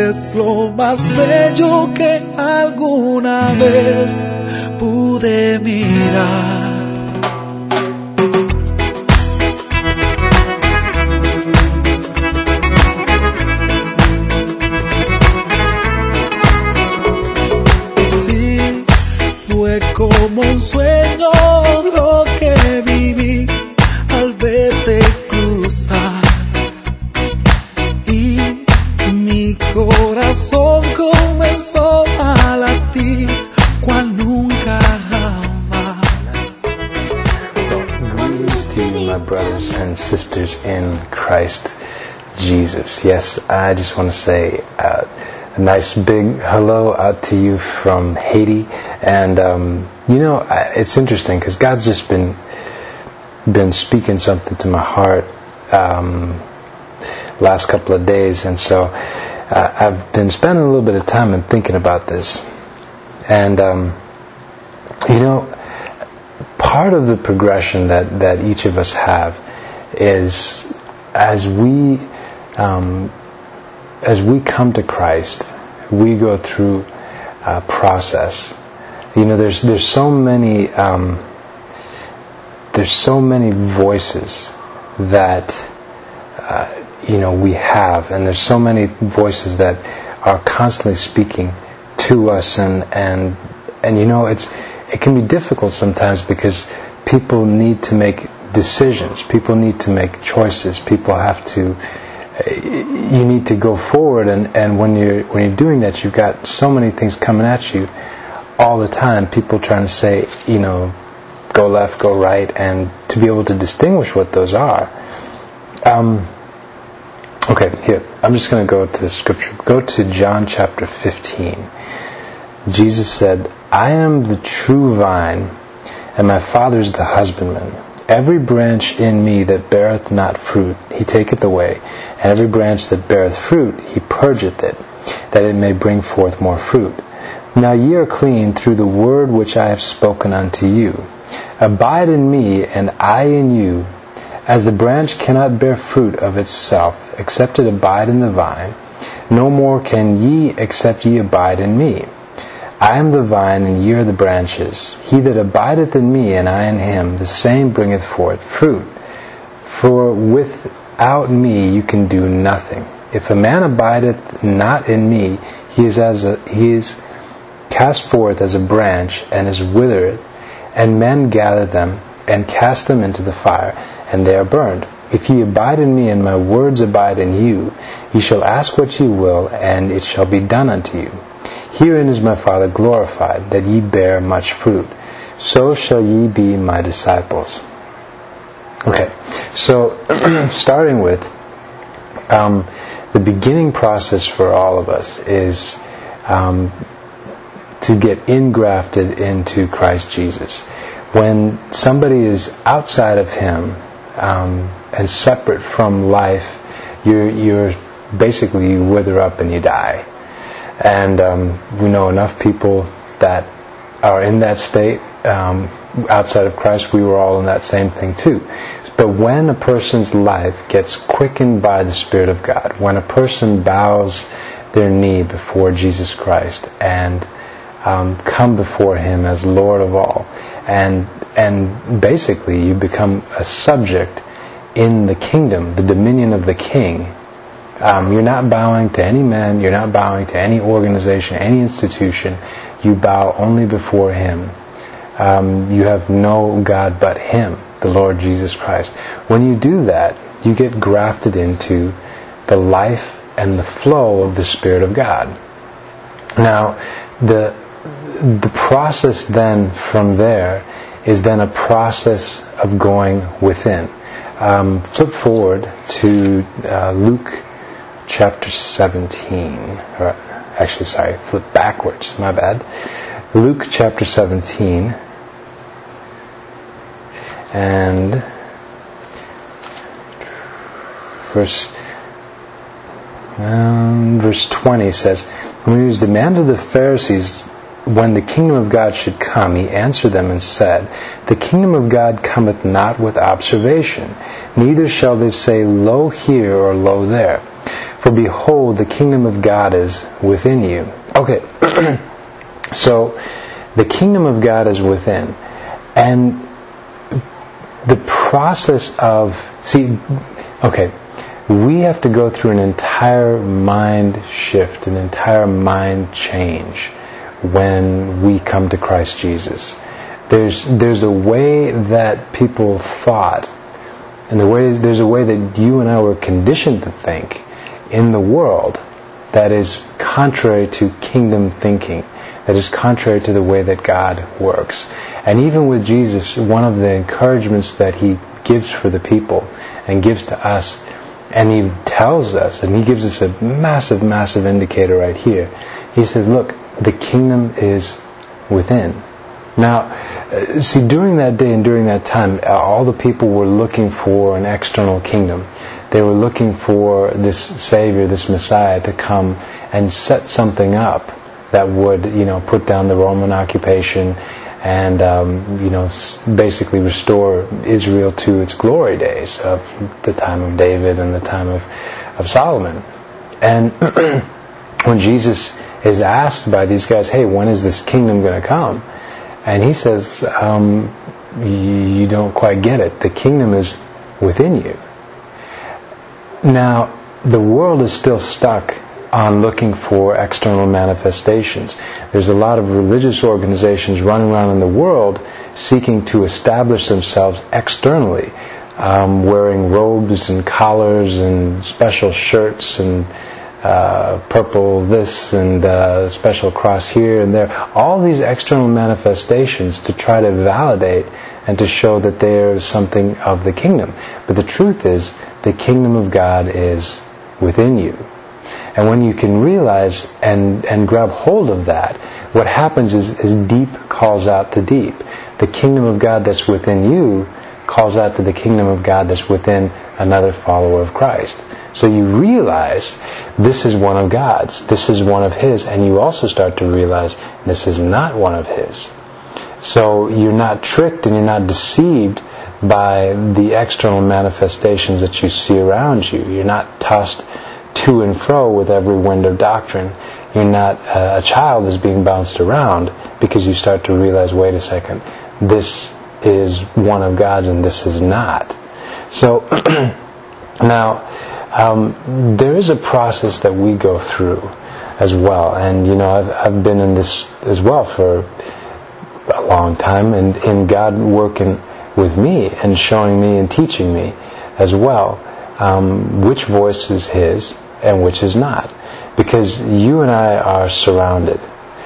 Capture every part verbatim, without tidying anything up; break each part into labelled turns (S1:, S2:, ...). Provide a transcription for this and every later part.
S1: es lo más bello que alguna vez pude mirar. Sí, fue como un sueño lo que viví al verte cruzar. Mi corazón comenzó a latir cual nunca jamás.
S2: Greetings to you, my brothers and sisters in Christ Jesus. Yes, I just want to say uh, a nice big hello out to you from Haiti. And um, you know, I, it's interesting because God's just been been speaking something to my heart um, last couple of days, and so uh, I've been spending a little bit of time and thinking about this. And um, you know, part of the progression that, that each of us have is as we um, as we come to Christ, we go through a process. You know, there's there's so many um, there's so many voices that uh, you know we have, and there's so many voices that are constantly speaking to us, and and and you know it's it can be difficult sometimes because people need to make decisions, people need to make choices, people have to you need to go forward, and, and when you're when you're doing that, you've got so many things coming at you all the time, people trying to say, you know, go left, go right, and to be able to distinguish what those are. Um, okay, here, I'm just going to go to the scripture. Go to John chapter fifteen. Jesus said, I am the true vine, and my Father is the husbandman. Every branch in me that beareth not fruit, he taketh away, and every branch that beareth fruit, he purgeth it, that it may bring forth more fruit. Now ye are clean through the word which I have spoken unto you. Abide in me, and I in you. As the branch cannot bear fruit of itself, except it abide in the vine, no more can ye except ye abide in me. I am the vine, and ye are the branches. He that abideth in me, and I in him, the same bringeth forth fruit. For without me you can do nothing. If a man abideth not in me, he is as a, he is cast forth as a branch, and is withered, and men gather them, and cast them into the fire, and they are burned. If ye abide in me, and my words abide in you, ye shall ask what ye will, and it shall be done unto you. Herein is my Father glorified, that ye bear much fruit. So shall ye be my disciples. Okay, so starting with um, the beginning process for all of us is um, to get ingrafted into Christ Jesus. When somebody is outside of Him um, and separate from life, you're, you're basically you wither up and you die. And um, we know enough people that are in that state um, outside of Christ. We were all in that same thing too. But when a person's life gets quickened by the Spirit of God, when a person bows their knee before Jesus Christ and um, come before Him as Lord of all, and and basically you become a subject in the kingdom, the dominion of the King. Um, you're not bowing to any man, you're not bowing to any organization, any institution. You bow only before Him. Um, you have no God but Him, the Lord Jesus Christ. When you do that, you get grafted into the life and the flow of the Spirit of God. Now, the the process then from there is then a process of going within. Um, flip forward to uh, Luke chapter seventeen, or actually sorry, flip backwards, my bad. Luke chapter seventeen, and verse um, verse twenty says, when he was demanded of the Pharisees when the kingdom of God should come, he answered them and said, the kingdom of God cometh not with observation, neither shall they say, lo here or lo there. For behold, the kingdom of God is within you. Okay, so the kingdom of God is within. And the process of, see, okay, we have to go through an entire mind shift, an entire mind change when we come to Christ Jesus. There's there's a way that people thought, and the way there's a way that you and I were conditioned to think in the world that is contrary to kingdom thinking, that is contrary to the way that God works. And even with Jesus, one of the encouragements that He gives for the people and gives to us, and He tells us, and He gives us a massive, massive indicator right here. He says, look, the kingdom is within. Now, uh, see, during that day and during that time, uh, all the people were looking for an external kingdom. They were looking for this Savior, this Messiah, to come and set something up that would, you know, put down the Roman occupation and, um, you know, basically restore Israel to its glory days of the time of David and the time of, of Solomon. And when Jesus is asked by these guys, hey, when is this kingdom going to come? And He says, um, you don't quite get it. The kingdom is within you. Now, the world is still stuck on looking for external manifestations. There's a lot of religious organizations running around in the world seeking to establish themselves externally, um, wearing robes and collars and special shirts and uh, purple this and uh, special cross here and there. All these external manifestations to try to validate and to show that there's something of the kingdom. But the truth is, the kingdom of God is within you. And when you can realize and, and grab hold of that, what happens is, is deep calls out to deep. The kingdom of God that's within you calls out to the kingdom of God that's within another follower of Christ. So you realize this is one of God's, this is one of His, and you also start to realize this is not one of His. So you're not tricked and you're not deceived by the external manifestations that you see around you. You're not tossed to and fro with every wind of doctrine. You're not uh, a child that's being bounced around, because you start to realize, wait a second, this is one of God's and this is not. So now um, there is a process that we go through as well, and you know I've, I've been in this as well for a long time, and in God working with me and showing me and teaching me as well um, which voice is His and which is not. Because you and I are surrounded.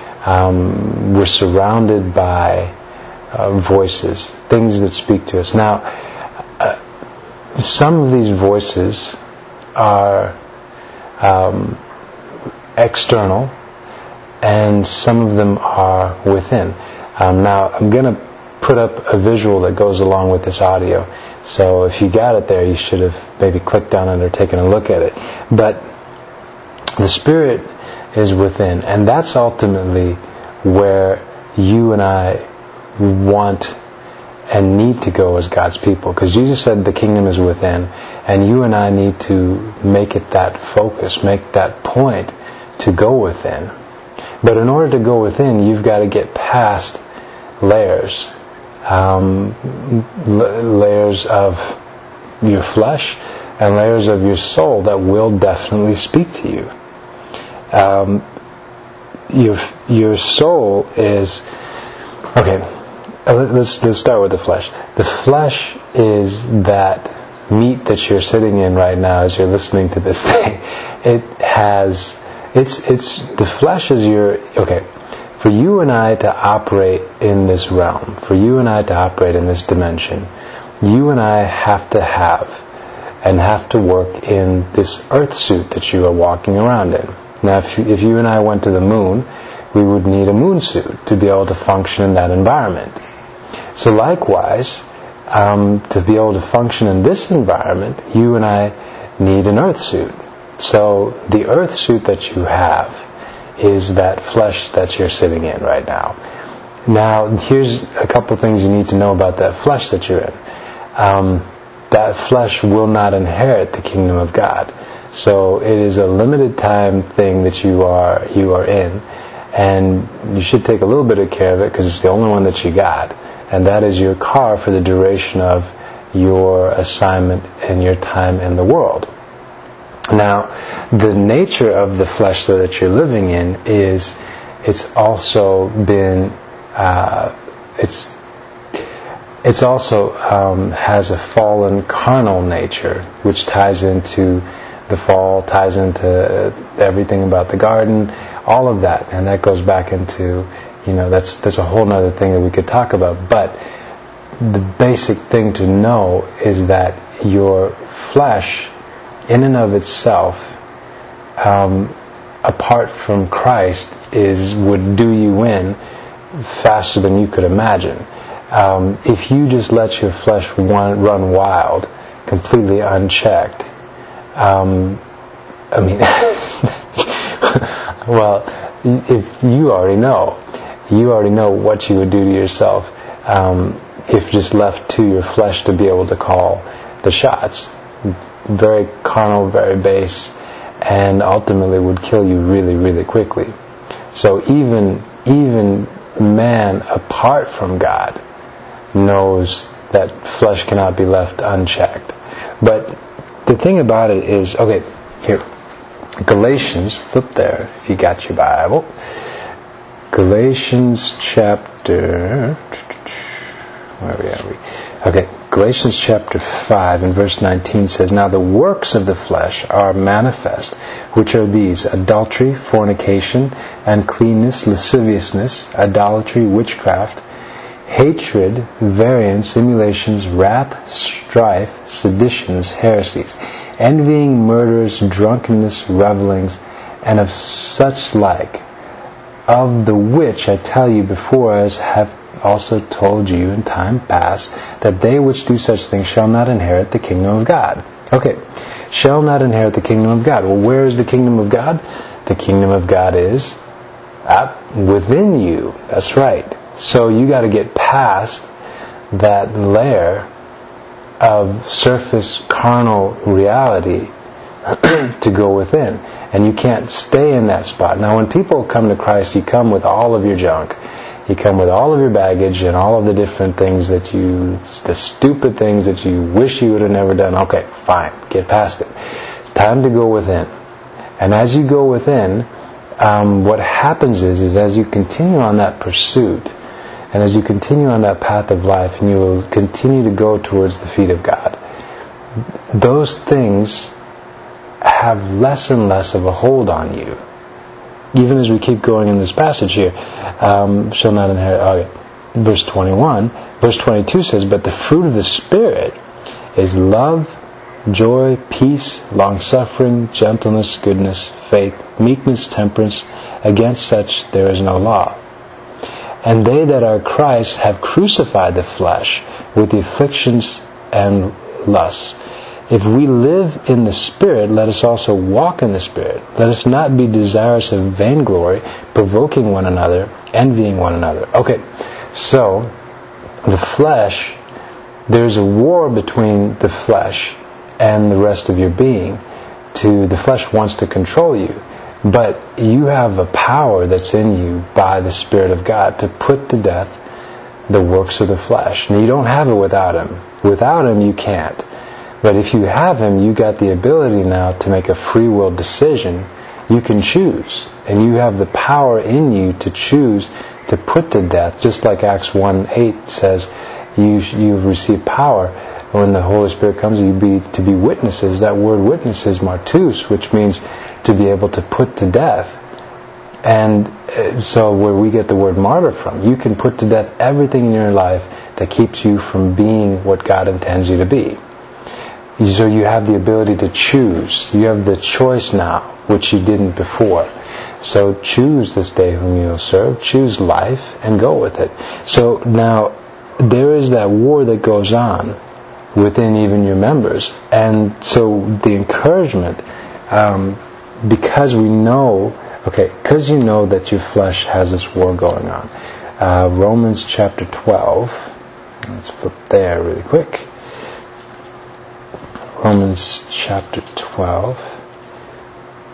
S2: Um, we're surrounded by uh, voices, things that speak to us. Now, uh, some of these voices are um, external, and some of them are within. Um, now, I'm going to put up a visual that goes along with this audio. So if you got it there, you should have maybe clicked on it or taken a look at it. But the Spirit is within, and that's ultimately where you and I want and need to go as God's people. Because Jesus said the kingdom is within, and you and I need to make it that focus, make that point to go within. But in order to go within, you've got to get past layers. Um, l- layers of your flesh and layers of your soul that will definitely speak to you. Um, your your soul is okay. Let's let's start with the flesh. The flesh is that meat that you're sitting in right now as you're listening to this thing. It has it's it's the flesh is your okay. For you and I to operate in this realm, for you and I to operate in this dimension, you and I have to have and have to work in this earth suit that you are walking around in. Now, if you, if you and I went to the moon, we would need a moon suit to be able to function in that environment. So likewise, um, to be able to function in this environment, you and I need an earth suit. So the earth suit that you have is that flesh that you're sitting in right now. Now, here's a couple things you need to know about that flesh that you're in. Um, that flesh will not inherit the kingdom of God. So it is a limited time thing that you are you are in, and you should take a little bit of care of it because it's the only one that you got, and that is your car for the duration of your assignment and your time in the world. Now, the nature of the flesh that you're living in is it's also been uh, it's it's also um, has a fallen carnal nature, which ties into the fall, ties into everything about the garden, all of that, and that goes back into, you know, that's that's a whole other thing that we could talk about. But the basic thing to know is that your flesh, in and of itself, um, apart from Christ, is would do you in faster than you could imagine. Um, if you just let your flesh run, run wild, completely unchecked, um, I mean, well, if you already know, you already know what you would do to yourself um, if just left to your flesh to be able to call the shots. Very carnal, very base, and ultimately would kill you really, really quickly. So even even man apart from God knows that flesh cannot be left unchecked. But the thing about it is, okay, here, Galatians, flip there if you got your Bible. Galatians chapter, where are we? Okay, Galatians chapter five and verse nineteen says, "Now the works of the flesh are manifest, which are these: adultery, fornication, uncleanness, lasciviousness, idolatry, witchcraft, hatred, variance, emulations, wrath, strife, seditions, heresies, envying, murders, drunkenness, revelings, and of such like, of the which I tell you before, as have also told you in time past, that they which do such things shall not inherit the kingdom of God." Okay, shall not inherit the kingdom of God. Well, where is the kingdom of God? The kingdom of God is up within you. That's right. So you got to get past that layer of surface carnal reality to go within. And you can't stay in that spot. Now, when people come to Christ, you come with all of your junk. You come with all of your baggage and all of the different things that you, the stupid things that you wish you would have never done. Okay, fine. Get past it. It's time to go within. And as you go within, um, what happens is, is as you continue on that pursuit, and as you continue on that path of life, and you will continue to go towards the feet of God, those things have less and less of a hold on you. Even as we keep going in this passage here, um, shall not inherit. Okay, verse twenty-one, verse twenty-two says, "But the fruit of the Spirit is love, joy, peace, long-suffering, gentleness, goodness, faith, meekness, temperance. Against such there is no law. And they that are Christ have crucified the flesh with the afflictions and lusts. If we live in the Spirit, let us also walk in the Spirit. Let us not be desirous of vainglory, provoking one another, envying one another." Okay, so the flesh, there's a war between the flesh and the rest of your being. To the flesh wants to control you, but you have a power that's in you by the Spirit of God to put to death the works of the flesh. And you don't have it without Him. Without Him, you can't. But if you have Him, you got the ability now to make a free will decision. You can choose. And you have the power in you to choose to put to death. Just like Acts one eight says, you, you've received power. When the Holy Spirit comes, you be to be witnesses. That word witness is martus, which means to be able to put to death. And so where we get the word martyr from, you can put to death everything in your life that keeps you from being what God intends you to be. So you have the ability to choose. You have the choice now, which you didn't before. So choose this day whom you will serve. Choose life and go with it. So now there is that war that goes on within even your members. And so the encouragement, um, because we know, okay, because you know that your flesh has this war going on. Uh, Romans chapter twelve. Let's flip there really quick. Romans chapter twelve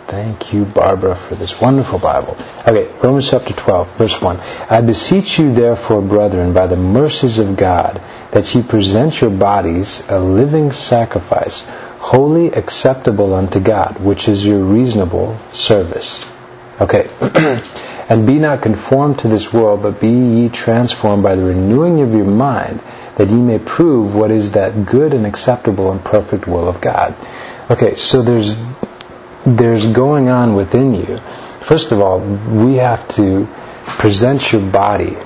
S2: Thank you, Barbara, for this wonderful Bible. Okay, Romans chapter twelve, verse one. I beseech you, therefore, brethren, by the mercies of God, that ye present your bodies a living sacrifice, holy, acceptable unto God, which is your reasonable service. Okay. And be not conformed to this world, but be ye transformed by the renewing of your mind, that ye may prove what is that good and acceptable and perfect will of God. Okay, so there's there's going on within you. First of all, we have to present your body.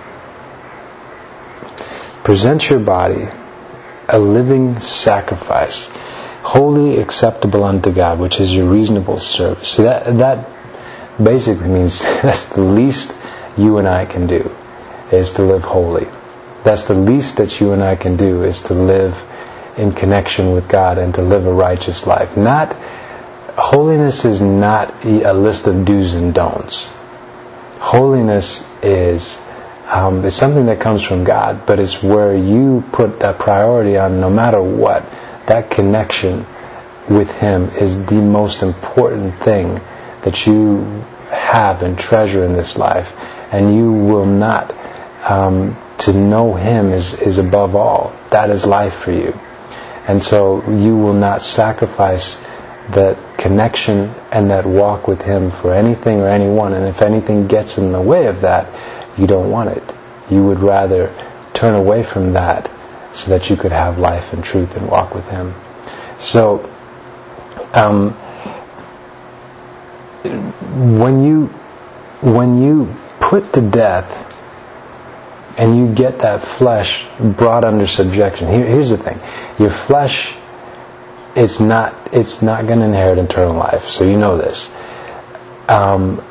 S2: Present your body a living sacrifice, holy, acceptable unto God, which is your reasonable service. So that that basically means that's the least you and I can do, is to live holy. That's the least that you and I can do, is to live in connection with God and to live a righteous life. Not holiness is not a list of do's and don'ts. Holiness is um, is something that comes from God, but it's where you put that priority on, no matter what. That connection with Him is the most important thing that you have and treasure in this life, and you will not. Um, to know Him is, is above all. That is life for you. And so you will not sacrifice that connection and that walk with Him for anything or anyone. And if anything gets in the way of that, you don't want it. You would rather turn away from that so that you could have life and truth and walk with Him. So, um, when you when you put to death and you get that flesh brought under subjection, here, here's the thing: your flesh, it's not it's not going to inherit eternal life. So you know this. Um,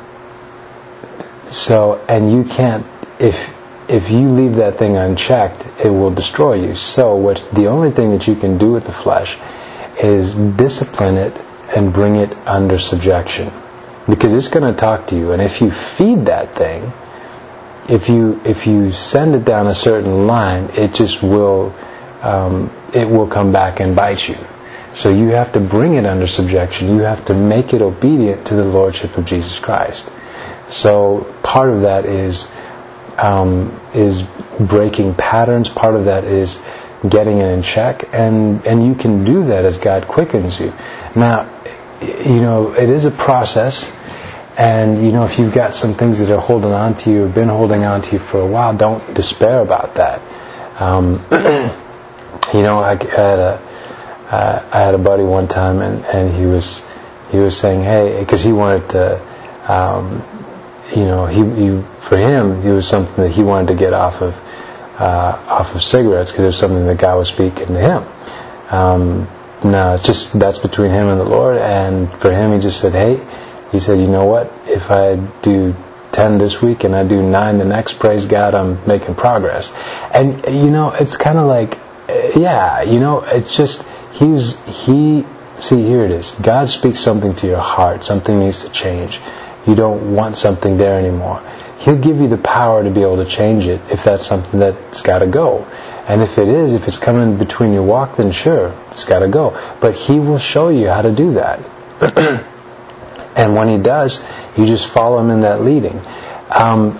S2: so and you can't if if you leave that thing unchecked, it will destroy you. So what the only thing that you can do with the flesh is discipline it and bring it under subjection, because it's going to talk to you. And if you feed that thing, if you if you send it down a certain line, it just will um, it will come back and bite you. So you have to bring it under subjection. You have to make it obedient to the Lordship of Jesus Christ. So part of that is um, is breaking patterns. Part of that is getting it in check, and and you can do that as God quickens you. Now, you know, it is a process. And, you know, if you've got some things that are holding on to you, have been holding on to you for a while, don't despair about that. Um, you know, I, I had a, uh, I had a buddy one time, and, and he was, he was saying, hey, because he wanted to, um, you know, he, he, for him, it was something that he wanted to get off of, uh, off of cigarettes, because it was something that God was speaking to him. Um, now, it's just, that's between him and the Lord, and for him, he just said, hey, he said, you know what, if I do ten this week and I do nine the next, praise God, I'm making progress. And, you know, it's kind of like, yeah, you know, it's just, he's, he, see, here it is. God speaks something to your heart. Something needs to change. You don't want something there anymore. He'll give you the power to be able to change it if that's something that's got to go. And if it is, if it's coming between your walk, then sure, it's got to go. But He will show you how to do that. And when He does, you just follow Him in that leading. Um,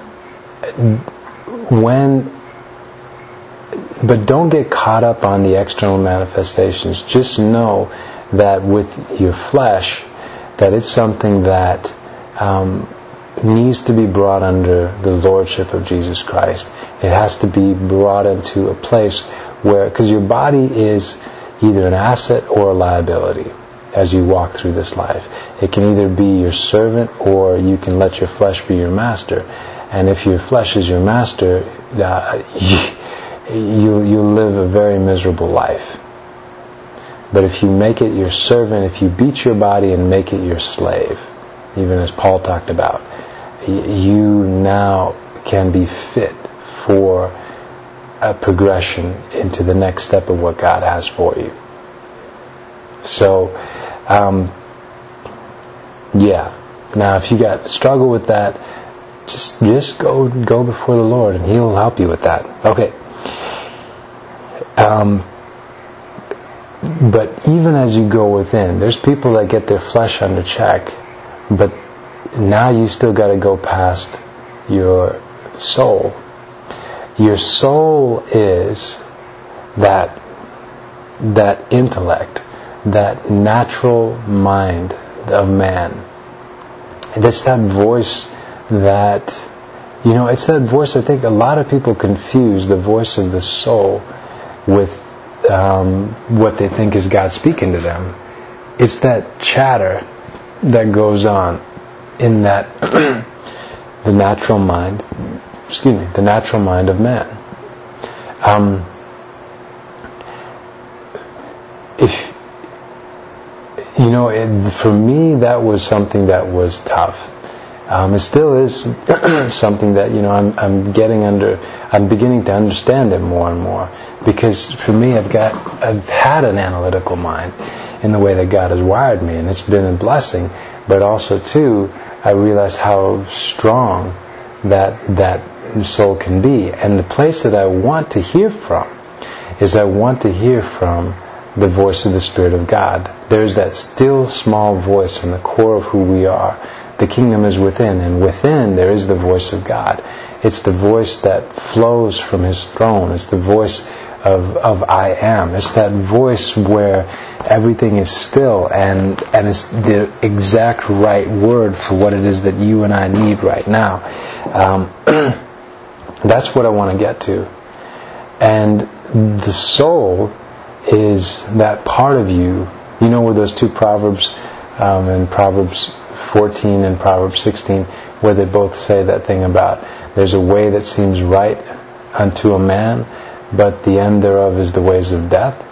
S2: when, but don't get caught up on the external manifestations. Just know that with your flesh, that it's something that um, needs to be brought under the Lordship of Jesus Christ. It has to be brought into a place where, because your body is either an asset or a liability as you walk through this life. It can either be your servant, or you can let your flesh be your master. And if your flesh is your master, uh, you, you'll live a very miserable life. But if you make it your servant, if you beat your body and make it your slave, even as Paul talked about, you now can be fit for a progression into the next step of what God has for you. So, um, yeah. Now, if you got struggle with that, just just go go before the Lord, and He'll help you with that. Okay. Um, but even as you go within, there's people that get their flesh under check but now you still got to go past your soul. Your soul is that that intellect, that natural mind of man. And it's that voice that, you know, it's that voice. I think a lot of people confuse the voice of the soul with um, what they think is God speaking to them. It's that chatter that goes on in that the natural mind, excuse me, the natural mind of man. Um, if you know, it, for me, that was something that was tough. Um, it still is something that, you know, I'm, I'm getting under. I'm beginning to understand it more and more, because for me, I've got, I've had an analytical mind in the way that God has wired me, and it's been a blessing. But also, too, I realized how strong that that soul can be, and the place that I want to hear from is I want to hear from the voice of the Spirit of God. There's that still small voice in the core of who we are. The kingdom is within, and within there is the voice of God. It's the voice that flows from His throne. It's the voice of, of I am. It's that voice where everything is still, and, and it's the exact right word for what it is that you and I need right now. Um, that's what I want to get to. And the soul is that part of you. You know, where those two proverbs um, in Proverbs fourteen and Proverbs sixteen, where they both say that thing about there's a way that seems right unto a man, but the end thereof is the ways of death.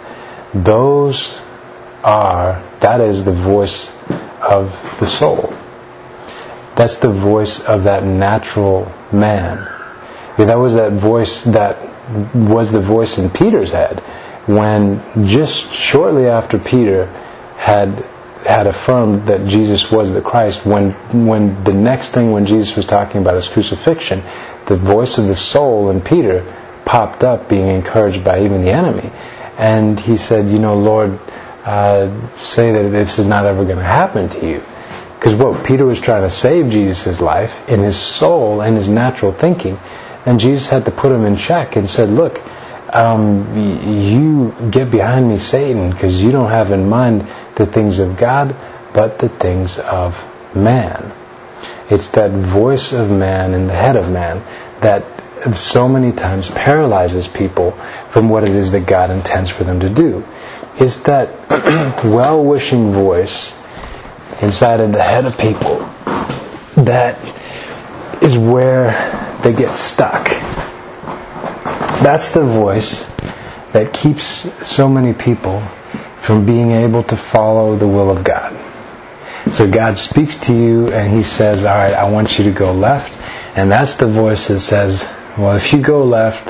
S2: Those are, that is the voice of the soul. That's the voice of that natural man. Yeah, that was that voice that was the voice in Peter's head, when just shortly after Peter had had affirmed that Jesus was the Christ, when when the next thing when Jesus was talking about his crucifixion, the voice of the soul in Peter popped up, being encouraged by even the enemy. And he said, you know, Lord, uh, say that this is not ever going to happen to you. Because what Peter was trying to save Jesus' life in his soul and his natural thinking. And Jesus had to put him in check and said, look, um, you get behind me, Satan, because you don't have in mind the things of God, but the things of man. It's that voice of man in the head of man that so many times paralyzes people from what it is that God intends for them to do. It's that well-wishing voice inside of the head of people that is where they get stuck. That's the voice that keeps so many people from being able to follow the will of God. So God speaks to you and He says, all right, I want you to go left. And that's the voice that says, well, if you go left,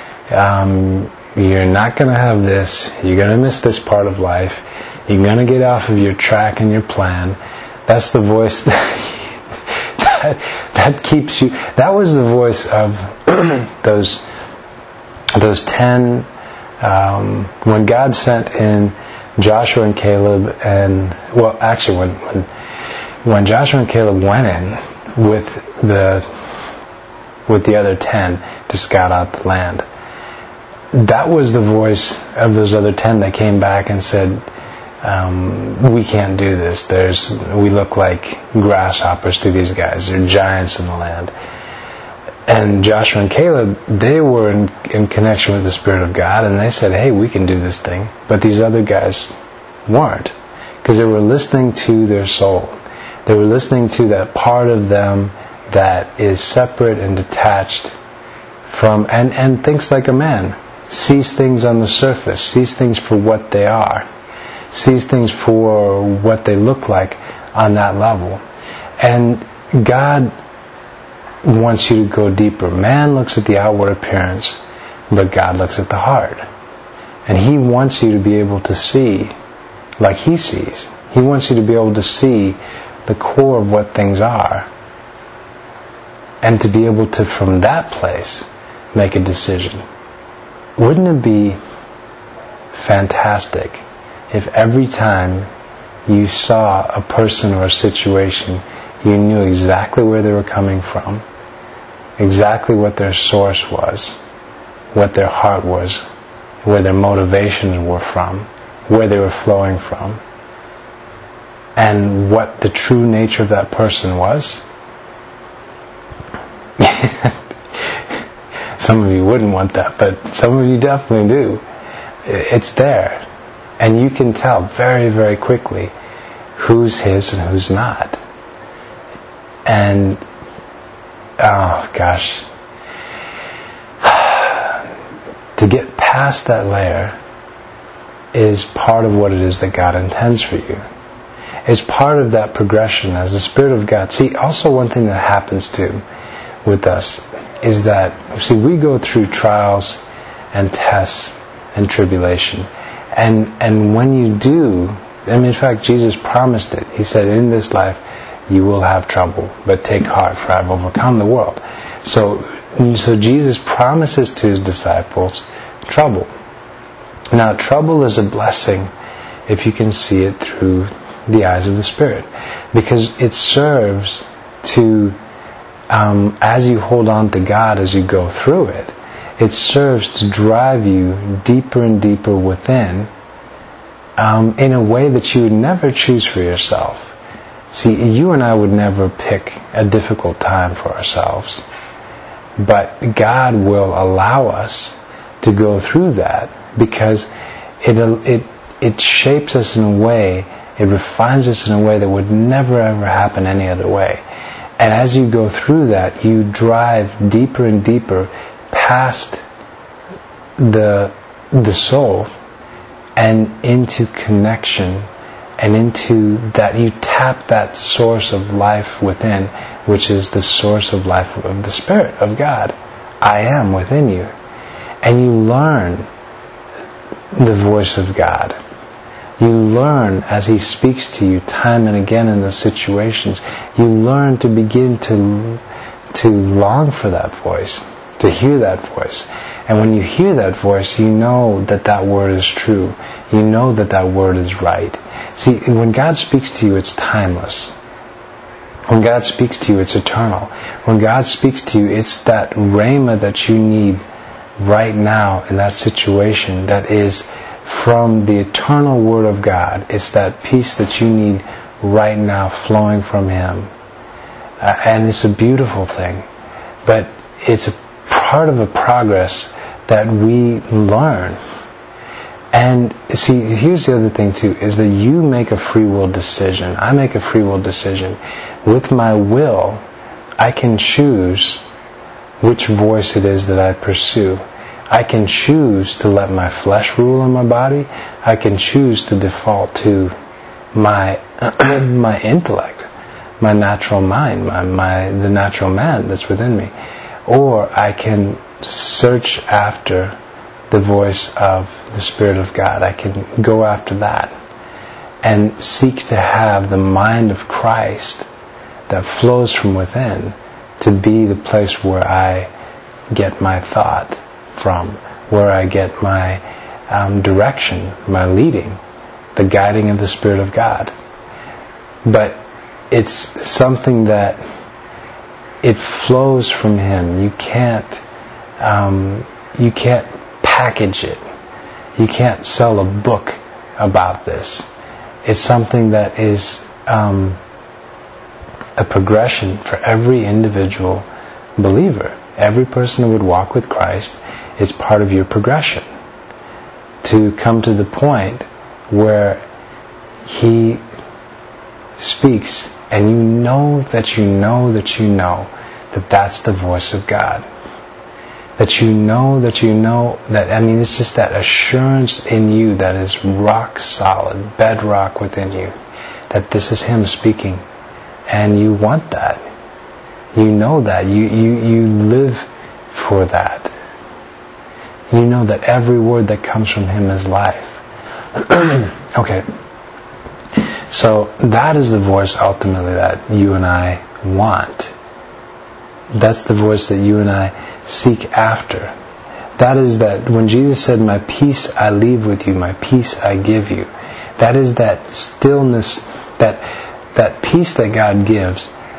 S2: um, you're not going to have this. You're going to miss this part of life. You're going to get off of your track and your plan. That's the voice that, that, that keeps you. That was the voice of those those ten, um, when God sent in Joshua and Caleb, and well, actually, when when, when Joshua and Caleb went in with the with the other ten to scout out the land, that was the voice of those other ten that came back and said, um, "We can't do this. There's we look like grasshoppers to these guys. They're giants in the land." And Joshua and Caleb, they were in, in connection with the Spirit of God, and they said, hey, we can do this thing. But these other guys weren't, because they were listening to their soul. They were listening to that part of them that is separate and detached from, and, and thinks like a man, sees things on the surface, sees things for what they are, sees things for what they look like on that level. And God wants you to go deeper. Man looks at the outward appearance, but God looks at the heart. And He wants you to be able to see like He sees. He wants you to be able to see the core of what things are, and to be able to, from that place, make a decision. Wouldn't it be fantastic if every time you saw a person or a situation You knew exactly where they were coming from, exactly what their source was, what their heart was, where their motivations were from, where they were flowing from, and what the true nature of that person was. Some of you wouldn't want that, but some of you definitely do. It's there. And you can tell very, very quickly who's his and who's not. And, oh gosh, to get past that layer is part of what it is that God intends for you. It's part of that progression as the Spirit of God. See, also one thing that happens too with us is that, see, we go through trials and tests and tribulation. And and when you do, I mean, in fact, Jesus promised it. He said, in this life you will have trouble, but take heart, for I have overcome the world. So, so Jesus promises to his disciples trouble. Now, trouble is a blessing if you can see it through the eyes of the Spirit, because it serves to, um, as you hold on to God as you go through it, it serves to drive you deeper and deeper within, um, in a way that you would never choose for yourself. See, you and I would never pick a difficult time for ourselves, but God will allow us to go through that because it it it shapes us in a way, it refines us in a way that would never ever happen any other way. And as you go through that, you drive deeper and deeper past the the soul and into connection, and into that you tap that source of life within, which is the source of life of the Spirit of God. I am within you. And you learn the voice of God. You learn as He speaks to you time and again in those situations. You learn to begin to to long for that voice, to hear that voice. And when you hear that voice, you know that that word is true. You know that that word is right. See, when God speaks to you, it's timeless. When God speaks to you, it's eternal. When God speaks to you, it's that rhema that you need right now in that situation that is from the eternal Word of God. It's that peace that you need right now flowing from Him. Uh, and it's a beautiful thing. But it's a part of a progress that we learn. And see, here's the other thing too, is that you make a free will decision. I make a free will decision. With my will, I can choose which voice it is that I pursue. I can choose to let my flesh rule in my body. I can choose to default to my my intellect, my natural mind, my, my the natural man that's within me. Or I can search after the voice of the Spirit of God. I can go after that and seek to have the mind of Christ that flows from within to be the place where I get my thought from, where I get my um, direction, my leading, the guiding of the Spirit of God. But it's something that it flows from Him. You can't um, you can't package it. You can't sell a book about this. It's something that is um, a progression for every individual believer. Every person who would walk with Christ is part of your progression to come to the point where He speaks and you know that you know that you know that that's the voice of God. That you know that you know that, I mean, it's just that assurance in you that is rock solid, bedrock within you, that this is Him speaking. And you want that. You know that. You, you, you live for that. You know that every word that comes from Him is life. Okay. So that is the voice ultimately that you and I want. That's the voice that you and I seek after. That is that when Jesus said, my peace I leave with you, my peace I give you. That is that stillness, that that peace that God gives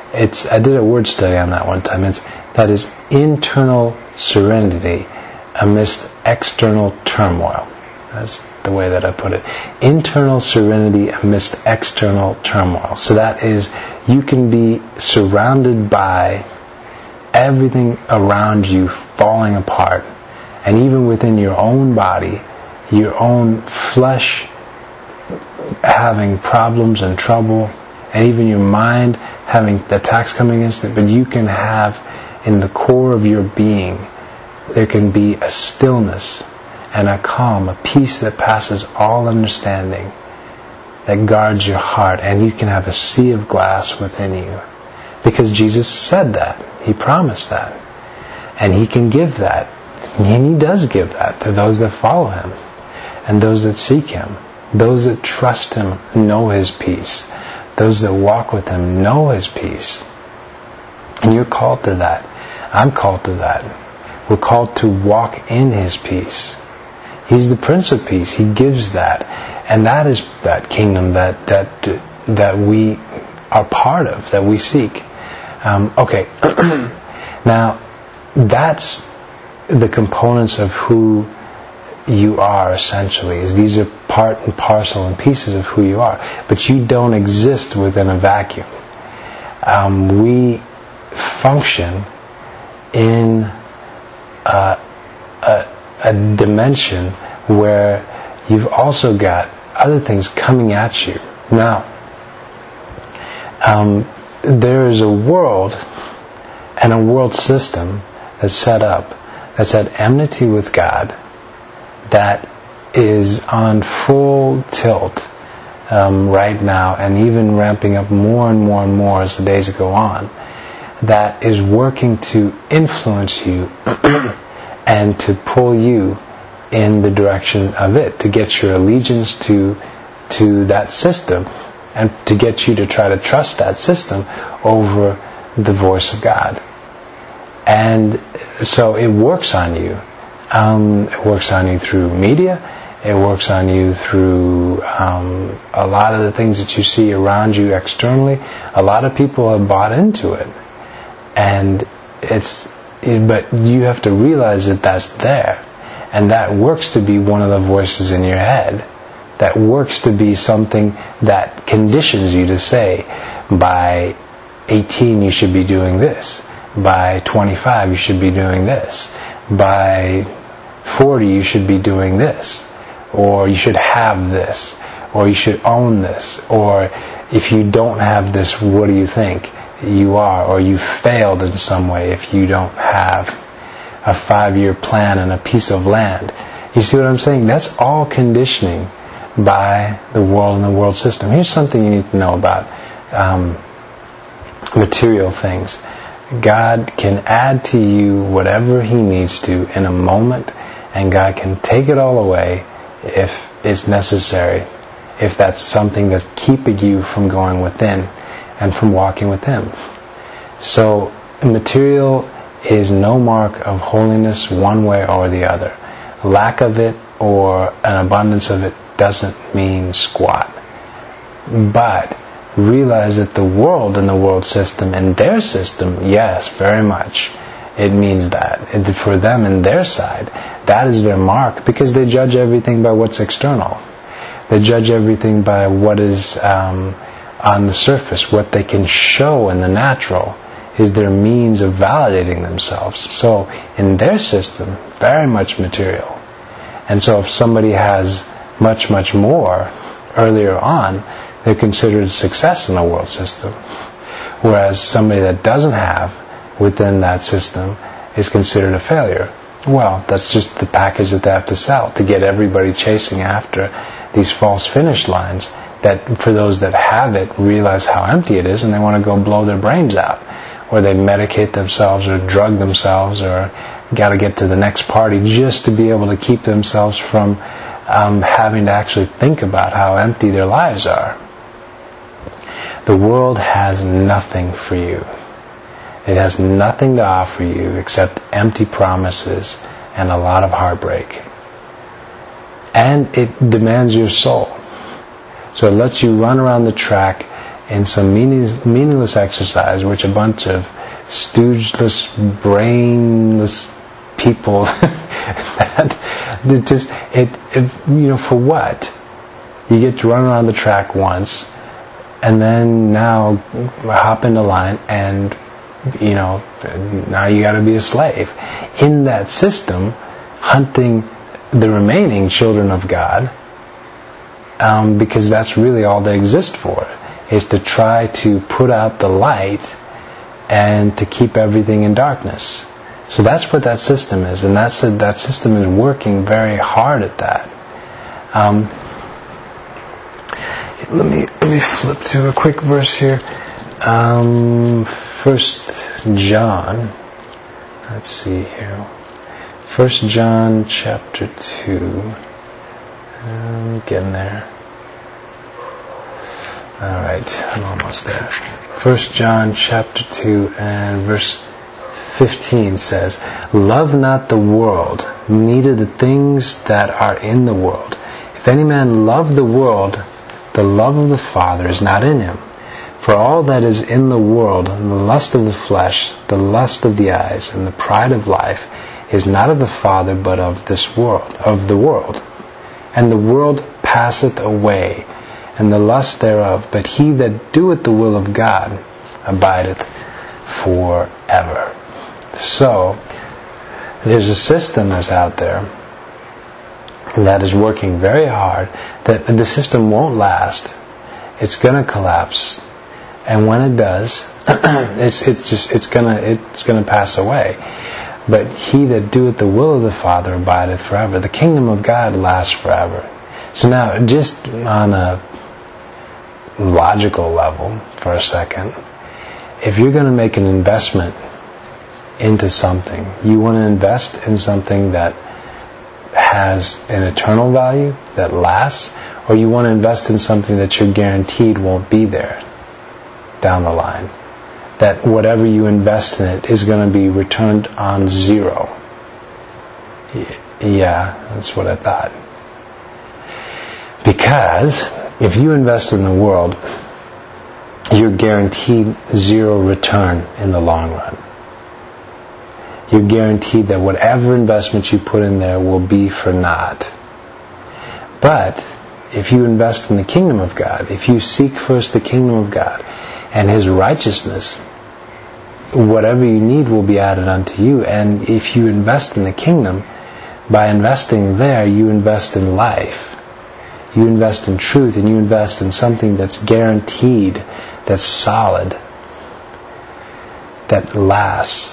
S2: It's I did a word study on that one time. It's that is internal serenity amidst external turmoil. That's the way that I put it. Internal serenity amidst external turmoil. So that is, you can be surrounded by everything around you falling apart, and even within your own body, your own flesh having problems and trouble, and even your mind having attacks coming against it, but you can have in the core of your being, there can be a stillness and a calm, a peace that passes all understanding, that guards your heart, and you can have a sea of glass within you. Because Jesus said that. He promised that. And He can give that. And He does give that to those that follow Him and those that seek Him. Those that trust Him know His peace. Those that walk with Him know His peace. And you're called to that. I'm called to that. We're called to walk in His peace. He's the Prince of Peace. He gives that. And that is that kingdom that that that we are part of, that we seek. Um, okay. Now, that's the components of who you are, essentially. Is these are part and parcel and pieces of who you are. But you don't exist within a vacuum. Um, we function in a, a, a dimension where you've also got other things coming at you. Now, um, there is a world and a world system that's set up that's at enmity with God, that is on full tilt um, right now, and even ramping up more and more and more as the days go on, that is working to influence you and to pull you in the direction of it, to get your allegiance to to that system, and to get you to try to trust that system over the voice of God. And so it works on you. Um, it works on you through media. It works on you through um, a lot of the things that you see around you externally. A lot of people have bought into it. And it's, it, but you have to realize that that's there. And that works to be one of the voices in your head. That works to be something that conditions you to say, by eighteen you should be doing this. By twenty-five you should be doing this. By forty you should be doing this. Or you should have this. Or you should own this. Or if you don't have this, what do you think you are? Or you failed in some way if you don't have a five-year plan and a piece of land. You see what I'm saying? That's all conditioning by the world and the world system. Here's something you need to know about um, material things. God can add to you whatever He needs to in a moment, and God can take it all away if it's necessary, if that's something that's keeping you from going within and from walking with Him. So material is no mark of holiness one way or the other. Lack of it or an abundance of it doesn't mean squat. But realize that the world and the world system and their system, yes, very much, it means that. And for them and their side, that is their mark, because they judge everything by what's external. They judge everything by what is um, on the surface, what they can show in the natural is their means of validating themselves. So in their system, very much material. And so if somebody has much, much more earlier on, they're considered success in the world system. Whereas somebody that doesn't have within that system is considered a failure. Well, that's just the package that they have to sell to get everybody chasing after these false finish lines that, for those that have it, realize how empty it is and they want to go blow their brains out. Or they medicate themselves or drug themselves or got to get to the next party just to be able to keep themselves from um, having to actually think about how empty their lives are. The world has nothing for you. It has nothing to offer you except empty promises and a lot of heartbreak. And it demands your soul. So it lets you run around the track in some meaningless, meaningless exercise, which a bunch of stoogeless, brainless people that it just it, it you know, for what? You get to run around the track once, and then now hop in the line, and you know, now you got to be a slave in that system, hunting the remaining children of God, um, because that's really all they exist for, is to try to put out the light and to keep everything in darkness. So that's what that system is, and that's a, that system is working very hard at that. Um, let me let me flip to a quick verse here. Um, First John. Let's see here. First John chapter two. I'm getting there. All right, I'm almost there. First John chapter two and verse fifteen says, "Love not the world, neither the things that are in the world. If any man love the world, the love of the Father is not in him. For all that is in the world, the lust of the flesh, the lust of the eyes, and the pride of life, is not of the Father, but of this world, of the world. And the world passeth away, and the lust thereof, but he that doeth the will of God abideth forever." So, there's a system that's out there that is working very hard, that the system won't last. It's going to collapse. And when it does, it's it's just it's gonna it's gonna pass away. But he that doeth the will of the Father abideth forever. The kingdom of God lasts forever. So now, just on a logical level for a second, if you're going to make an investment into something, you want to invest in something that has an eternal value, that lasts, or you want to invest in something that you're guaranteed won't be there down the line, that whatever you invest in it is going to be returned on zero. Yeah, that's what I thought. Because if you invest in the world, you're guaranteed zero return in the long run. You're guaranteed that whatever investment you put in there will be for naught. But if you invest in the kingdom of God, if you seek first the kingdom of God and His righteousness, whatever you need will be added unto you. And if you invest in the kingdom, by investing there, you invest in life. You invest in truth, and you invest in something that's guaranteed, that's solid, that lasts.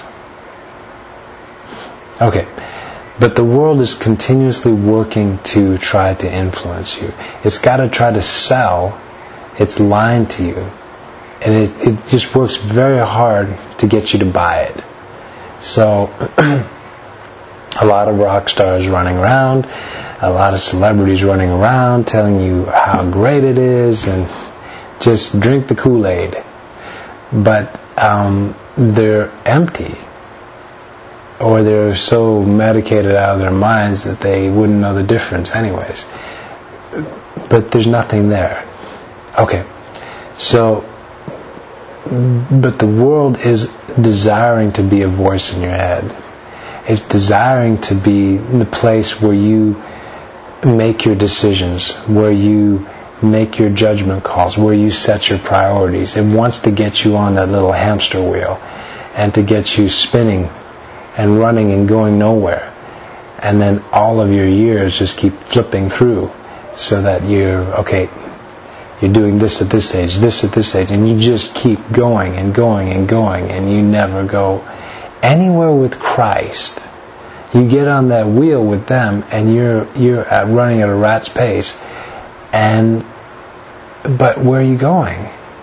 S2: Okay, but the world is continuously working to try to influence you. It's got to try to sell its line to you. And it, it just works very hard to get you to buy it. So, a lot of rock stars running around, a lot of celebrities running around telling you how great it is and just drink the Kool-Aid. But um, they're empty. Or they're so medicated out of their minds that they wouldn't know the difference anyways. But there's nothing there. Okay, so, but the world is desiring to be a voice in your head. It's desiring to be the place where you make your decisions, where you make your judgment calls, where you set your priorities. It wants to get you on that little hamster wheel and to get you spinning and running and going nowhere. And then all of your years just keep flipping through so that you're, okay, you're doing this at this age, this at this age, and you just keep going and going and going, and you never go anywhere with Christ. You get on that wheel with them, and you're you're at running at a rat's pace, and but where are you going?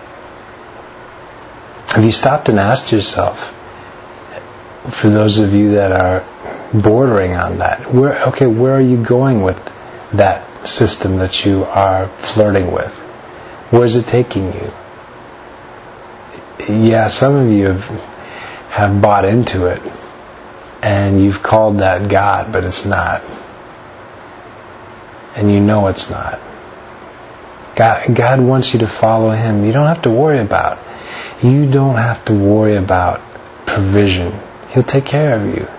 S2: Have you stopped and asked yourself, for those of you that are bordering on that, where okay, where are you going with that system that you are flirting with? Where is it taking you? Yeah, some of you have, have bought into it, and you've called that God, but it's not. And you know it's not. God, God wants you to follow Him. You don't have to worry about. You don't have to worry about provision. He'll take care of you.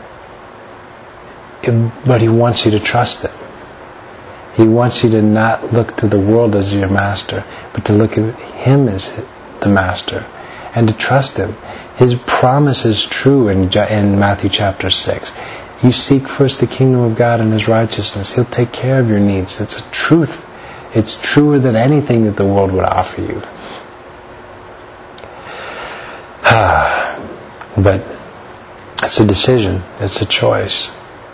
S2: But He wants you to trust Him. He wants you to not look to the world as your master, but to look at Him as the master, and to trust Him. His promise is true in, in Matthew chapter six. You seek first the kingdom of God and His righteousness. He'll take care of your needs. It's a truth. It's truer than anything that the world would offer you. But it's a decision. It's a choice.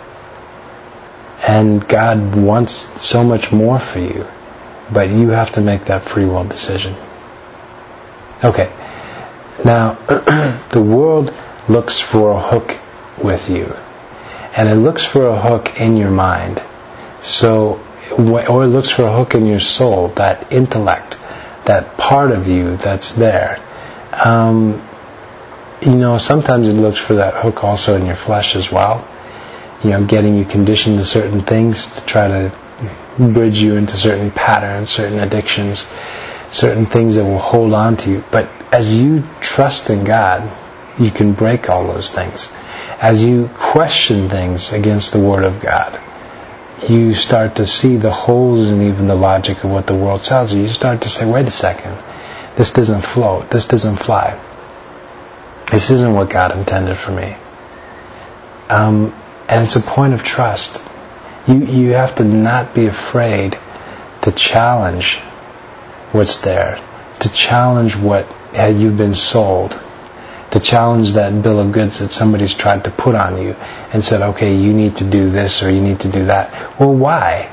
S2: And God wants so much more for you. But you have to make that free will decision. Okay. Now, the world looks for a hook with you. And it looks for a hook in your mind. So, or it looks for a hook in your soul, that intellect, that part of you that's there. Um, you know, sometimes it looks for that hook also in your flesh as well. You know, getting you conditioned to certain things to try to bridge you into certain patterns, certain addictions, certain things that will hold on to you. But as you trust in God, you can break all those things. As you question things against the Word of God, you start to see the holes in even the logic of what the world tells you. You start to say, wait a second, this doesn't float, this doesn't fly. This isn't what God intended for me. Um, and it's a point of trust. You you have to not be afraid to challenge what's there, to challenge what had you been sold, to challenge that bill of goods that somebody's tried to put on you and said, okay, you need to do this or you need to do that. Well, why?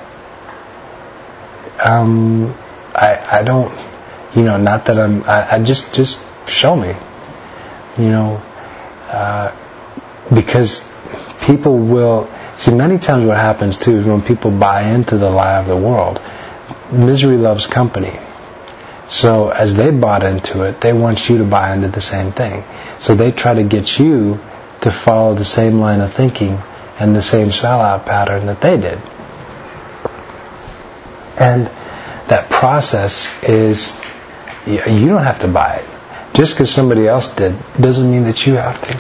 S2: Um, I I don't, you know, not that I'm, I, I just, just show me, you know, uh, because people will, see, many times what happens too is when people buy into the lie of the world, misery loves company. So as they bought into it, they want you to buy into the same thing. So they try to get you to follow the same line of thinking and the same sellout pattern that they did. And that process is, you don't have to buy it. Just because somebody else did doesn't mean that you have to.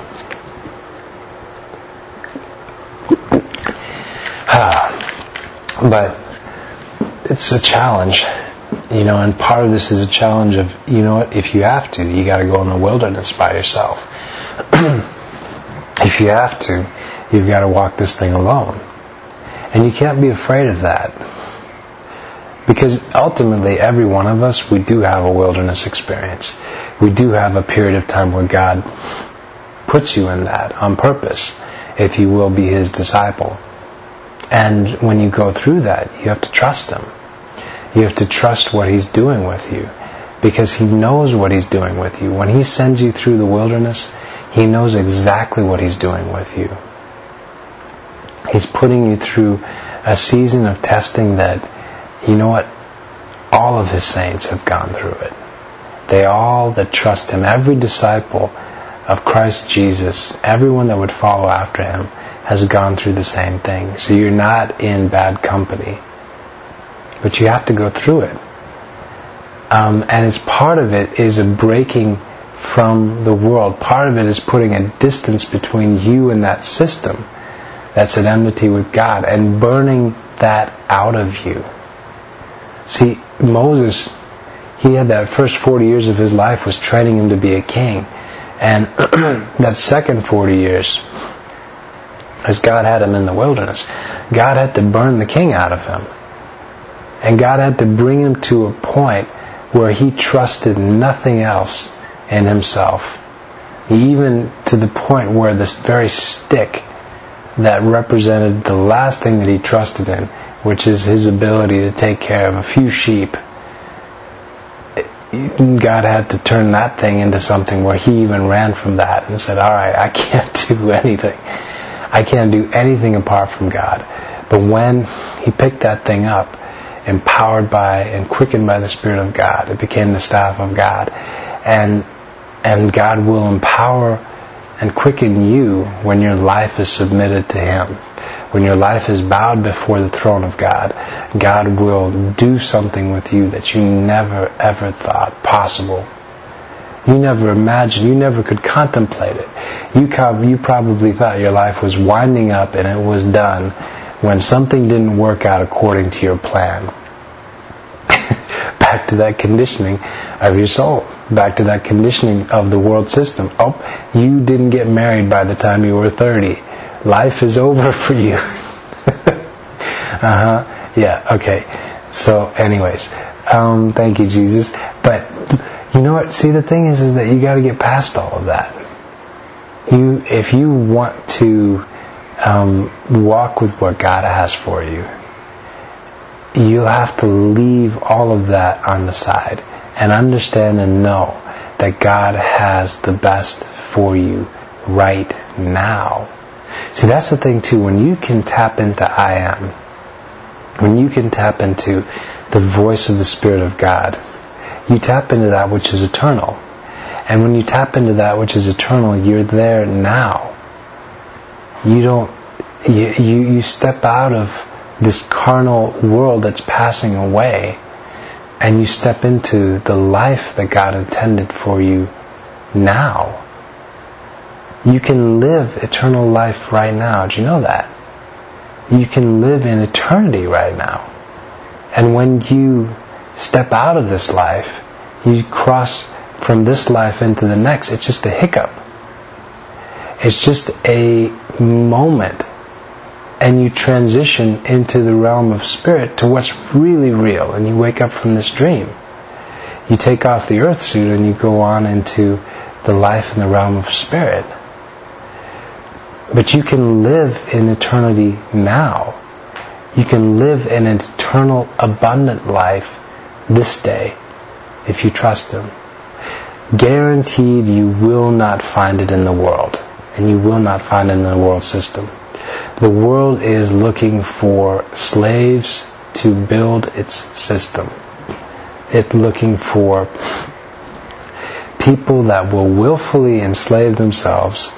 S2: But it's a challenge, you know, and part of this is a challenge of, you know what, if you have to, you got to go in the wilderness by yourself. If you have to, you've got to walk this thing alone. And you can't be afraid of that. Because ultimately, every one of us, we do have a wilderness experience. We do have a period of time where God puts you in that on purpose, if you will be His disciple. And when you go through that, you have to trust Him. You have to trust what He's doing with you, because He knows what He's doing with you. When He sends you through the wilderness, He knows exactly what He's doing with you. He's putting you through a season of testing that, you know what, all of His saints have gone through it. They all that trust Him, every disciple of Christ Jesus, everyone that would follow after Him, has gone through the same thing. So you're not in bad company. But you have to go through it. Um, and it's part of it is a breaking from the world. Part of it is putting a distance between you and that system that's at enmity with God, and burning that out of you. See, Moses, he had that first forty years of his life was training him to be a king. And that second forty years, as God had him in the wilderness, God had to burn the king out of him. And God had to bring him to a point where he trusted nothing else in himself. Even to the point where this very stick that represented the last thing that he trusted in, which is his ability to take care of a few sheep, God had to turn that thing into something where he even ran from that and said, all right, I can't do anything. I can't do anything apart from God. But when he picked that thing up, empowered by and quickened by the Spirit of God, it became the staff of God. And and God will empower and quicken you when your life is submitted to Him. when your life is bowed before the throne of God, God will do something with you that you never ever thought possible. You never imagined, you never could contemplate it. You, co- you probably thought your life was winding up and it was done when something didn't work out according to your plan. Back to that conditioning of your soul. Back to that conditioning of the world system. Oh, you didn't get married by the time you were thirty. Life is over for you. uh-huh. Yeah, okay. So, anyways. Um, thank you, Jesus. But, you know what? See, the thing is, is that you got to get past all of that. You, if you want to um, walk with what God has for you, you'll have to leave all of that on the side and understand and know that God has the best for you right now. See, that's the thing too. When you can tap into I am, when you can tap into the voice of the Spirit of God, you tap into that which is eternal. And when you tap into that which is eternal, you're there now. You don't, you, you, you step out of this carnal world that's passing away, and you step into the life that God intended for you now. You can live eternal life right now. Do you know that? You can live in eternity right now. And when you step out of this life, you cross from this life into the next. It's just a hiccup. It's just a moment. And you transition into the realm of spirit to what's really real. And you wake up from this dream. You take off the earth suit and you go on into the life in the realm of spirit. But you can live in eternity now. You can live in an eternal, abundant life this day if you trust Him. Guaranteed you will not find it in the world. And you will not find it in the world system. The world is looking for slaves to build its system. It's looking for people that will willfully enslave themselves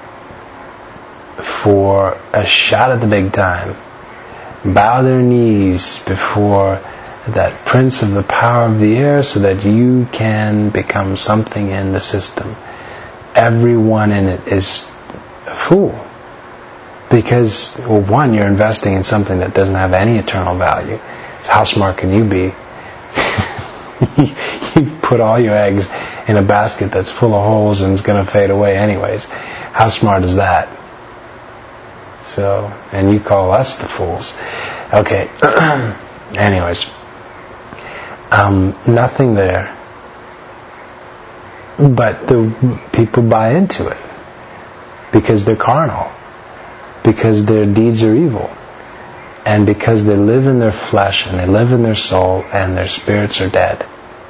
S2: for a shot at the big time. Bow their knees before that prince of the power of the air so that you can become something in the system. Everyone in it is a fool. Because, well, one, you're investing in something that doesn't have any eternal value. So how smart can you be? You put all your eggs in a basket that's full of holes and it's going to fade away anyways. How smart is that? So, and you call us the fools. Okay. Anyways. Um, nothing there. But the people buy into it. Because they're carnal. Because their deeds are evil. And because they live in their flesh and they live in their soul and their spirits are dead.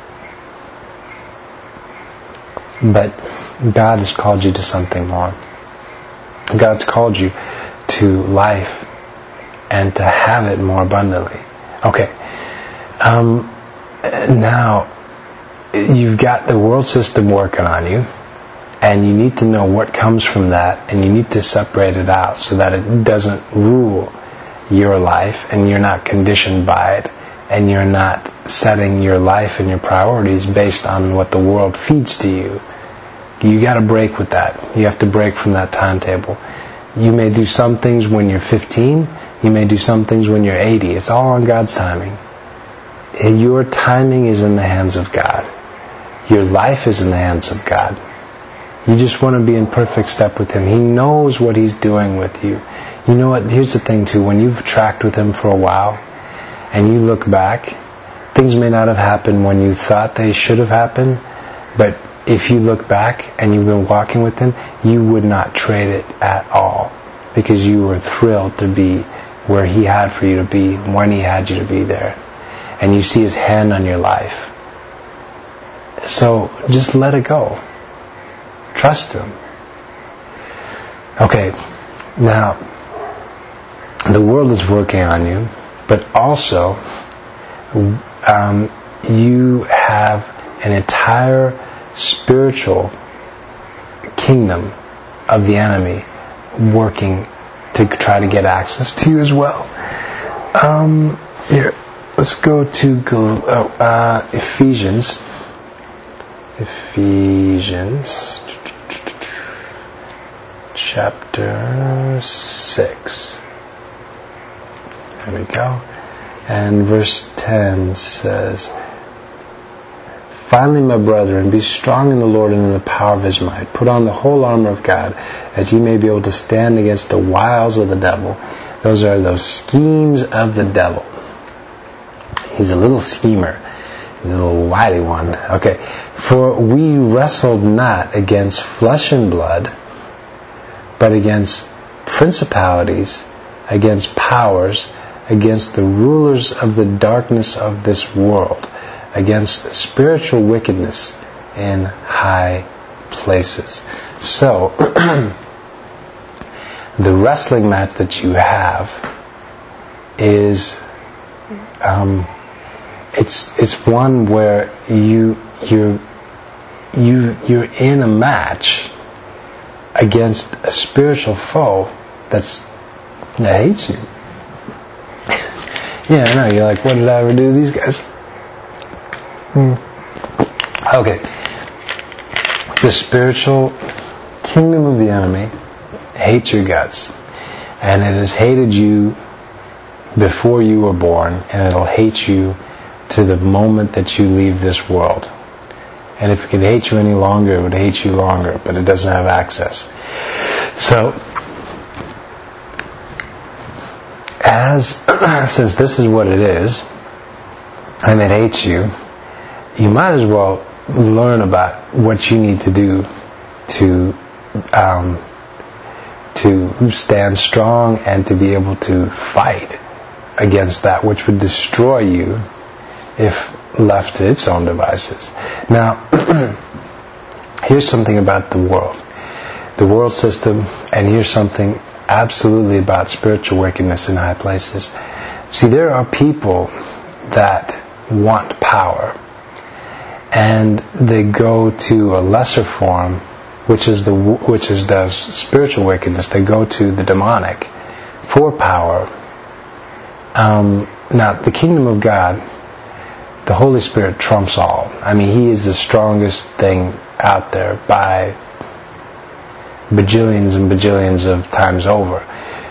S2: But God has called you to something more. God's called you to life and to have it more abundantly. Okay. Um, now, you've got the world system working on you. And you need to know what comes from that, and you need to separate it out so that it doesn't rule your life and you're not conditioned by it, and you're not setting your life and your priorities based on what the world feeds to you. You got to break with that. You have to break from that timetable. You may do some things when you're fifteen, you may do some things when you're eighty. It's all on God's timing. Your timing is in the hands of God. Your life is in the hands of God. You just want to be in perfect step with Him. He knows what He's doing with you. You know what? Here's the thing too. When you've tracked with Him for a while and you look back, things may not have happened when you thought they should have happened, but if you look back and you've been walking with Him, you would not trade it at all because you were thrilled to be where He had for you to be when He had you to be there. And you see His hand on your life. So just let it go. Trust Him. Okay, now, the world is working on you, but also um, you have an entire spiritual kingdom of the enemy working to try to get access to you as well. Um, here, let's go to oh, uh, Ephesians. Ephesians chapter six. There we go. And verse ten says, "Finally, my brethren, be strong in the Lord and in the power of His might. Put on the whole armor of God, that ye may be able to stand against the wiles of the devil." Those are those schemes of the devil. He's a little schemer, a little wily one. Okay. "For we wrestled not against flesh and blood, but against principalities, against powers, against the rulers of the darkness of this world, against spiritual wickedness in high places." So, the wrestling match that you have is, um, it's it's one where you you you you're in a match against a spiritual foe that's that hates you. Yeah, I know. You're like, what did I ever do to these guys? Hmm. Okay. The spiritual kingdom of the enemy hates your guts. And it has hated you before you were born. And it'll hate you to the moment that you leave this world. And if it could hate you any longer, it would hate you longer. But it doesn't have access. So, as since this is what it is, and it hates you, you might as well learn about what you need to do to um, to stand strong and to be able to fight against that which would destroy you if left to its own devices. Now, here's something about the world, the world system, and here's something absolutely about spiritual wickedness in high places. See, there are people that want power, and they go to a lesser form, which is the which is the spiritual wickedness. They go to the demonic for power. Um, now, the kingdom of God, the Holy Spirit trumps all. I mean, He is the strongest thing out there by bajillions and bajillions of times over.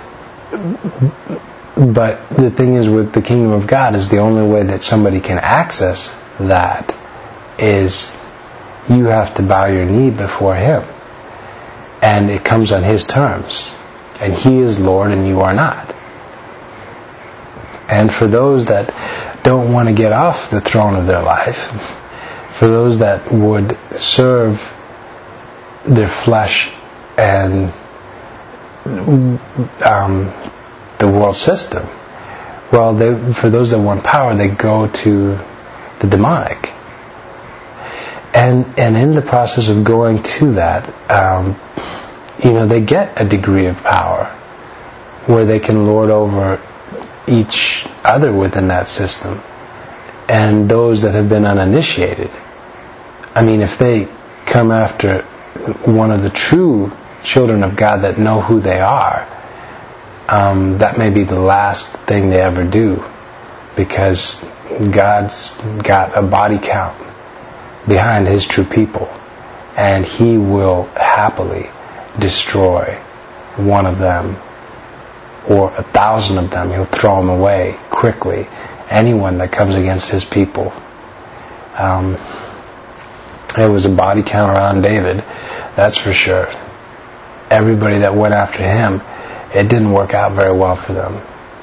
S2: But the thing is, with the kingdom of God, is the only way that somebody can access that is you have to bow your knee before Him. And it comes on His terms. And He is Lord and you are not. And for those that don't want to get off the throne of their life, for those that would serve their flesh and um, the world system, well, they, for those that want power, they go to the demonic. And and in the process of going to that, um, you know, they get a degree of power where they can lord over each other within that system. And those that have been uninitiated, I mean, if they come after one of the true children of God that know who they are, um, that may be the last thing they ever do, because God's got a body count behind His true people, and He will happily destroy one of them or a thousand of them. He'll throw them away quickly. Anyone that comes against His people. Um, there was a body count around David, that's for sure. Everybody that went after him, it didn't work out very well for them.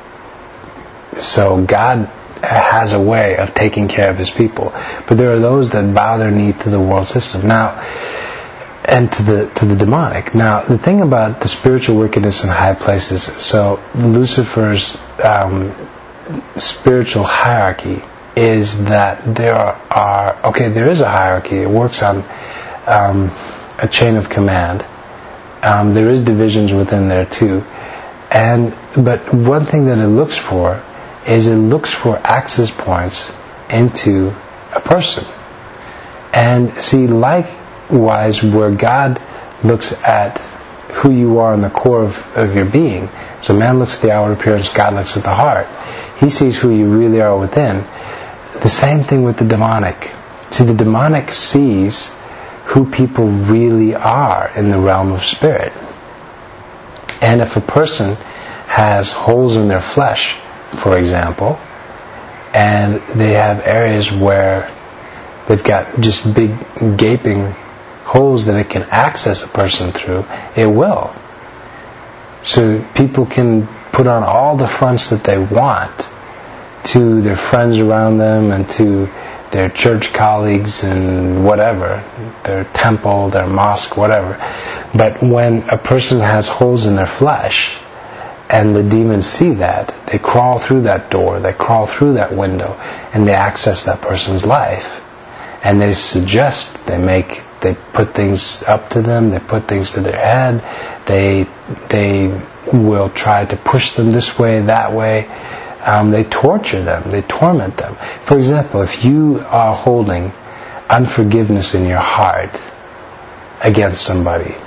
S2: So God has a way of taking care of His people. But there are those that bow their knee to the world system. Now, and to the to the demonic. Now, the thing about the spiritual wickedness in high places, so Lucifer's um, spiritual hierarchy is that there are, are, okay, there is a hierarchy. It works on um, a chain of command. Um, there is divisions within there too. And but one thing that it looks for is it looks for access points into a person. And see, likewise, where God looks at who you are in the core of, of your being. So man looks at the outward appearance, God looks at the heart. He sees who you really are within. The same thing with the demonic. See, the demonic sees who people really are in the realm of spirit. And if a person has holes in their flesh, for example, and they have areas where they've got just big gaping holes that it can access a person through, it will. So people can put on all the fronts that they want to their friends around them and to their church colleagues and whatever, their temple, their mosque, whatever. But when a person has holes in their flesh and the demons see that, they crawl through that door, they crawl through that window, and they access that person's life. And they suggest, they make, they put things up to them, they put things to their head, they they will try to push them this way, that way. Um, they torture them, they torment them. For example, if you are holding unforgiveness in your heart against somebody,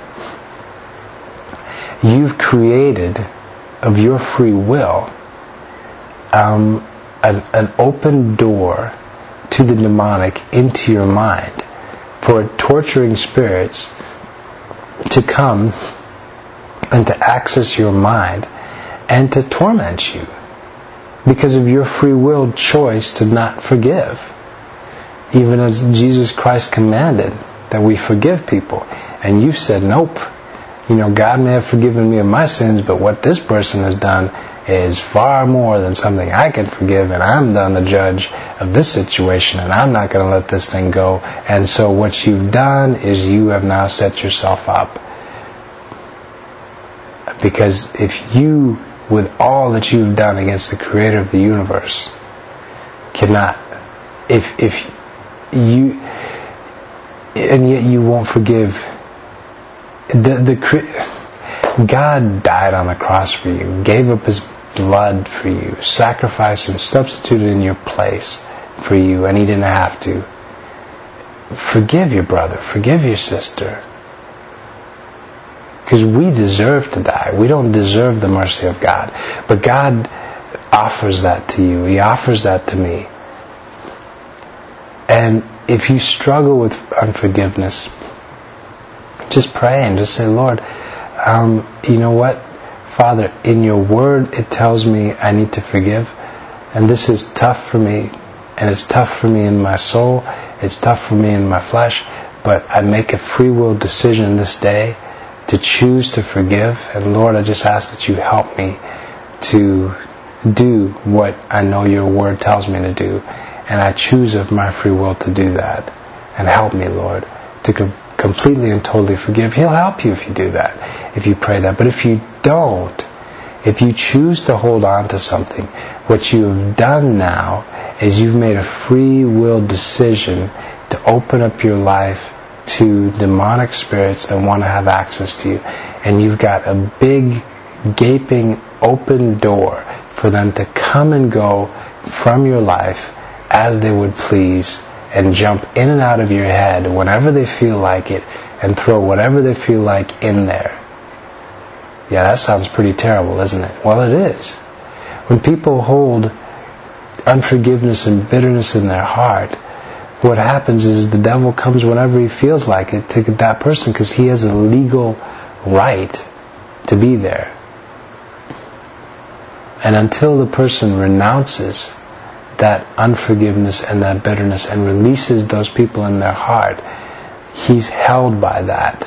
S2: you've created of your free will um, an, an open door to the demonic into your mind for torturing spirits to come and to access your mind and to torment you because of your free will choice to not forgive, even as Jesus Christ commanded that we forgive people, and you said nope. You know, God may have forgiven me of my sins, but what this person has done is far more than something I can forgive, and I'm done the judge of this situation, and I'm not going to let this thing go. And so what you've done is you have now set yourself up. Because if you, with all that you've done against the Creator of the universe, cannot, if if you, and yet you won't forgive, the the God died on the cross for you, gave up His blood for you, sacrificed and substituted in your place for you, and He didn't have to. Forgive your brother, forgive your sister. Because we deserve to die. We don't deserve the mercy of God. But God offers that to you. He offers that to me. And if you struggle with unforgiveness, just pray and just say, Lord, um, you know what? Father, in your word it tells me I need to forgive. And this is tough for me. And it's tough for me in my soul. It's tough for me in my flesh. But I make a free will decision this day to choose to forgive. And Lord, I just ask that you help me to do what I know your word tells me to do. And I choose of my free will to do that. And help me, Lord, to com- completely and totally forgive. He'll help you if you do that, if you pray that. But if you don't, if you choose to hold on to something, what you have done now is you've made a free will decision to open up your life to demonic spirits that want to have access to you. And you've got a big, gaping, open door for them to come and go from your life as they would please and jump in and out of your head whenever they feel like it and throw whatever they feel like in there. Yeah, that sounds pretty terrible, isn't it? Well, it is. When people hold unforgiveness and bitterness in their heart, what happens is the devil comes whenever he feels like it to that person because he has a legal right to be there. And until the person renounces that unforgiveness and that bitterness and releases those people in their heart, he's held by that.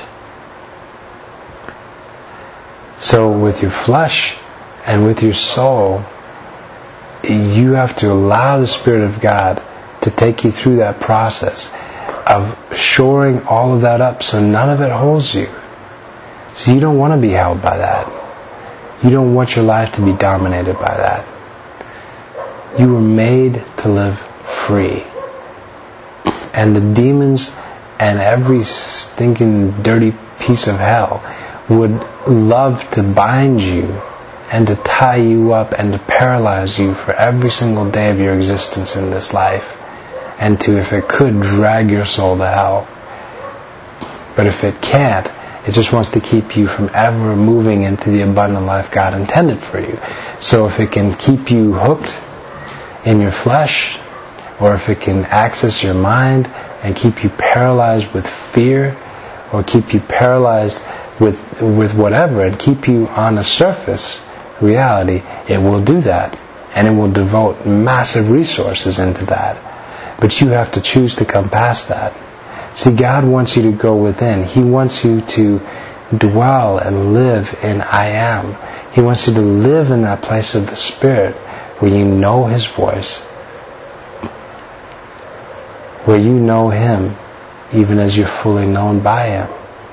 S2: So with your flesh and with your soul, you have to allow the Spirit of God to take you through that process of shoring all of that up so none of it holds you. So you don't want to be held by that. You don't want your life to be dominated by that. You were made to live free. And the demons and every stinking dirty piece of hell would love to bind you and to tie you up and to paralyze you for every single day of your existence in this life. And to, if it could, drag your soul to hell. But if it can't, It just wants to keep you from ever moving into the abundant life God intended for you. So if it can keep you hooked in your flesh, or if it can access your mind and keep you paralyzed with fear, or keep you paralyzed with with whatever, and keep you on the surface reality, it will do that. And it will devote massive resources into that. But you have to choose to come past that. See, God wants you to go within. He wants you to dwell and live in I am. He wants you to live in that place of the Spirit where you know His voice, where you know Him even as you're fully known by Him.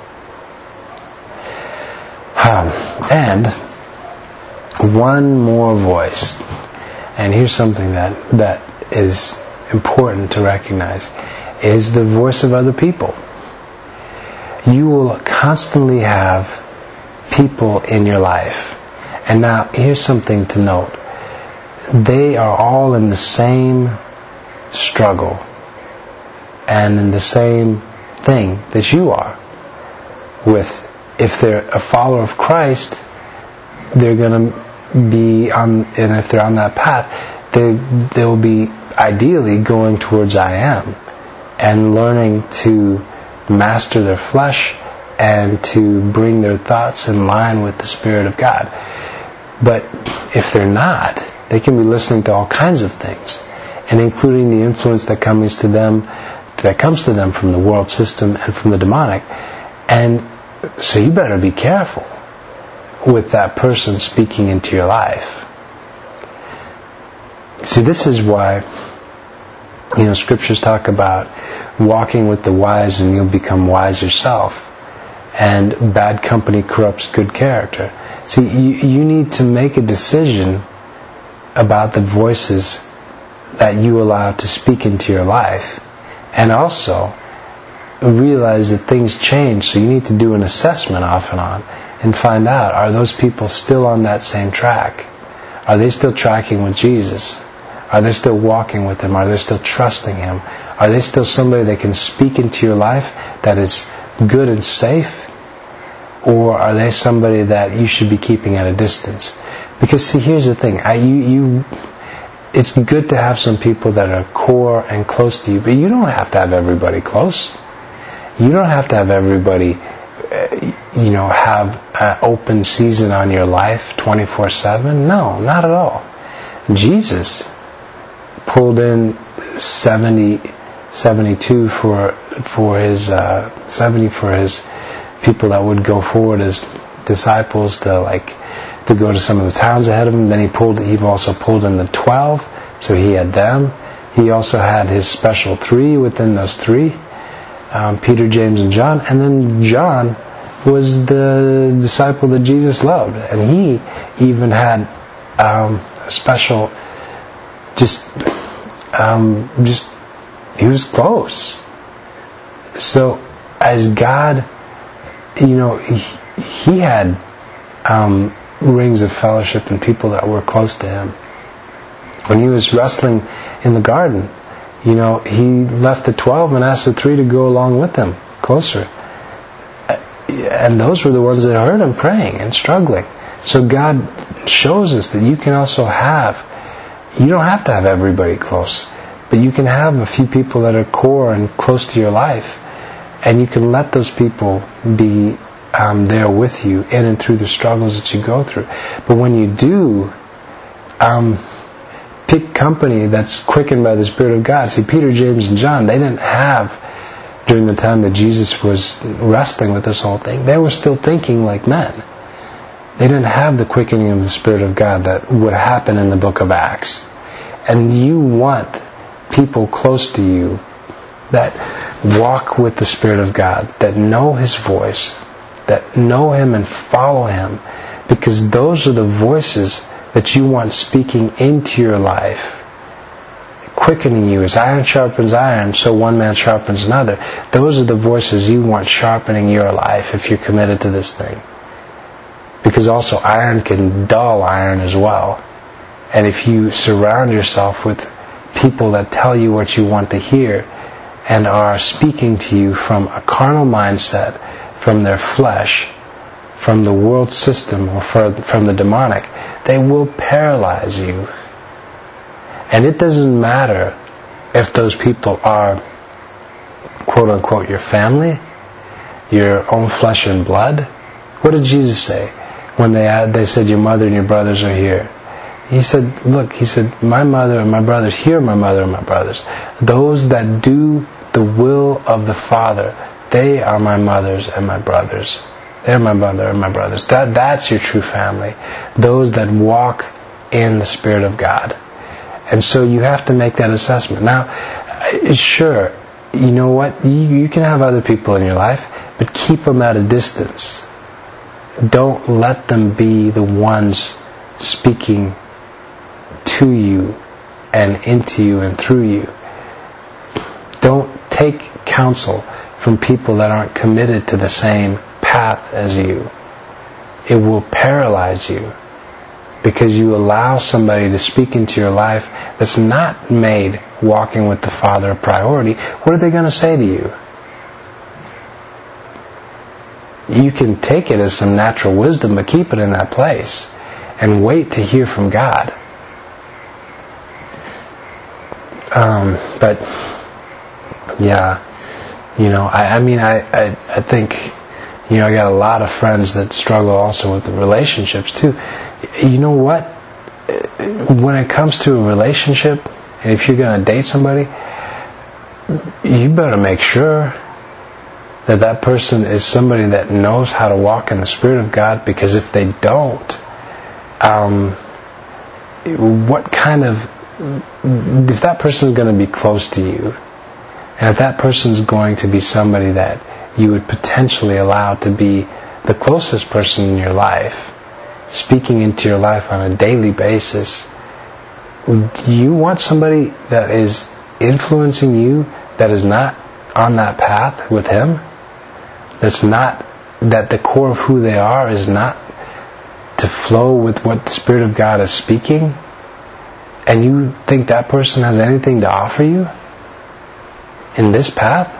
S2: Um, and one more voice. And here's something that, that is important to recognize, is the voice of other people. You will constantly have people in your life. And now here's something to note. They are all in the same struggle and in the same thing that you are. With, if they're a follower of Christ, they're going to be on, and if they're on that path, they they'll be ideally going towards I am and learning to master their flesh and to bring their thoughts in line with the Spirit of God. But if they're not, they can be listening to all kinds of things, and including the influence that comes to them that comes to them from the world system and from the demonic. And so you better be careful with that person speaking into your life. See, this is why, you know, scriptures talk about walking with the wise and you'll become wise yourself. And bad company corrupts good character. See, you, you need to make a decision about the voices that you allow to speak into your life. And also realize that things change, so you need to do an assessment off and on and find out, are those people still on that same track? Are they still tracking with Jesus? Are they still walking with Him? Are they still trusting Him? Are they still somebody that can speak into your life that is good and safe? Or are they somebody that you should be keeping at a distance? Because see, here's the thing. I, you, you, it's good to have some people that are core and close to you, but you don't have to have everybody close. You don't have to have everybody, uh, you know, have an open season on your life twenty-four seven. No, not at all. Jesus pulled in seventy, seventy-two for for his uh, seventy for his people that would go forward as disciples to like to go to some of the towns ahead of him. Then he pulled. He also pulled in the twelve, so he had them. He also had his special three within those three. Um, Peter, James, and John. And then John was the disciple that Jesus loved. And he even had um, a special, just, um, just, he was close. So as God, you know, he, he had um, rings of fellowship and people that were close to him. When he was wrestling in the garden, you know, he left the twelve and asked the three to go along with him, closer. And those were the ones that heard him praying and struggling. So God shows us that you can also have, you don't have to have everybody close, but you can have a few people that are core and close to your life, and you can let those people be um, there with you in and through the struggles that you go through. But when you do, um, pick company that's quickened by the Spirit of God. See, Peter, James, and John, they didn't have, during the time that Jesus was wrestling with this whole thing, they were still thinking like men. They didn't have the quickening of the Spirit of God that would happen in the book of Acts. And you want people close to you that walk with the Spirit of God, that know His voice, that know Him and follow Him, because those are the voices that you want speaking into your life, quickening you. As iron sharpens iron, so one man sharpens another. Those are the voices you want sharpening your life if you're committed to this thing. Because also iron can dull iron as well. And if you surround yourself with people that tell you what you want to hear and are speaking to you from a carnal mindset, from their flesh, from the world system, or from the demonic, they will paralyze you. And it doesn't matter if those people are, quote unquote, your family, your own flesh and blood. What did Jesus say when they had, they said, your mother and your brothers are here? He said, look, he said, my mother and my brothers, here are my mother and my brothers. Those that do the will of the Father, they are my mothers and my brothers. They're my mother and my brothers. That, that's your true family. Those that walk in the Spirit of God. And so you have to make that assessment. Now, sure, you know what? You, you can have other people in your life, but keep them at a distance. Don't let them be the ones speaking to you and into you and through you. Don't take counsel from people that aren't committed to the same path as you. It will paralyze you because you allow somebody to speak into your life that's not made walking with the Father a priority. What are they going to say to you? You can take it as some natural wisdom, but keep it in that place and wait to hear from God. Um, but yeah, you know, I, I mean, I, I, I think, you know, I got a lot of friends that struggle also with the relationships too. You know what? When it comes to a relationship, and if you're going to date somebody, you better make sure that that person is somebody that knows how to walk in the Spirit of God, because if they don't, um, what kind of, if that person is going to be close to you, and if that person is going to be somebody that you would potentially allow to be the closest person in your life, speaking into your life on a daily basis, do you want somebody that is influencing you that is not on that path with Him? That's not, that the core of who they are is not to flow with what the Spirit of God is speaking? And you think that person has anything to offer you in this path?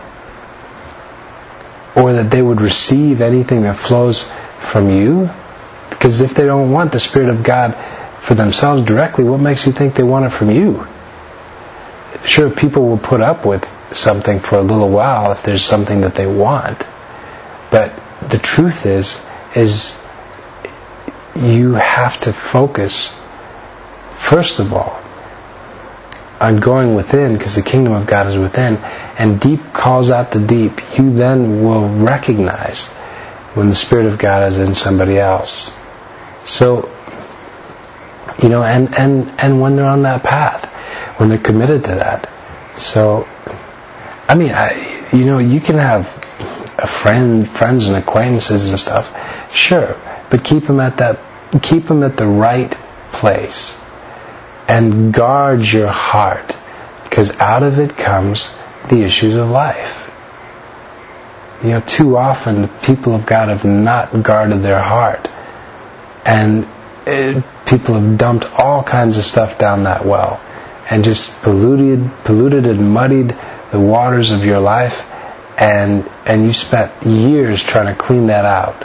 S2: Or that they would receive anything that flows from you? Because if they don't want the Spirit of God for themselves directly, what makes you think they want it from you? Sure, people will put up with something for a little while if there's something that they want. But the truth is, is you have to focus, first of all, on going within, because the kingdom of God is within, and deep calls out to deep. You then will recognize when the Spirit of God is in somebody else. So, you know, and, and, and when they're on that path, when they're committed to that. So, I mean, I, you know, you can have a friend, friends and acquaintances and stuff, sure, but keep them at that, keep them at the right place, and guard your heart, because out of it comes the issues of life. You know, too often the people of God have not guarded their heart, and it, people have dumped all kinds of stuff down that well, and just polluted, polluted and muddied the waters of your life. And and you spent years trying to clean that out.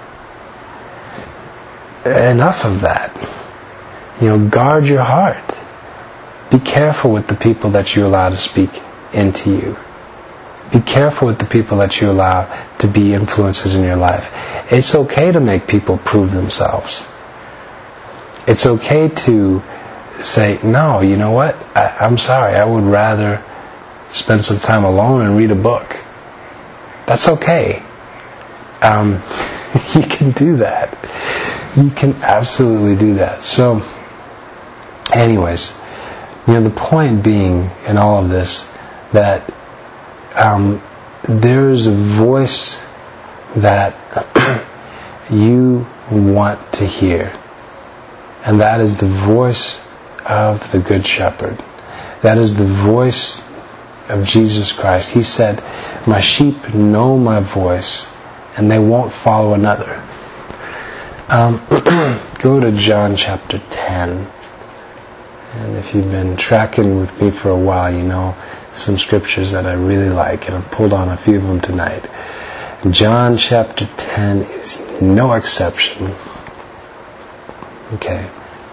S2: Enough of that. You know, guard your heart. Be careful with the people that you allow to speak into you. Be careful with the people that you allow to be influences in your life. It's okay to make people prove themselves. It's okay to say, no, you know what? I, I'm sorry. I would rather spend some time alone and read a book. That's okay. Um, you can do that. You can absolutely do that. So, anyways, you know, the point being in all of this that um, there's a voice that you want to hear, and that is the voice of the Good Shepherd. That is the voice of Jesus Christ. He said, my sheep know my voice, and they won't follow another. Um, go to John chapter ten. And if you've been tracking with me for a while, you know some scriptures that I really like, and I've pulled on a few of them tonight. John chapter ten is no exception. Okay.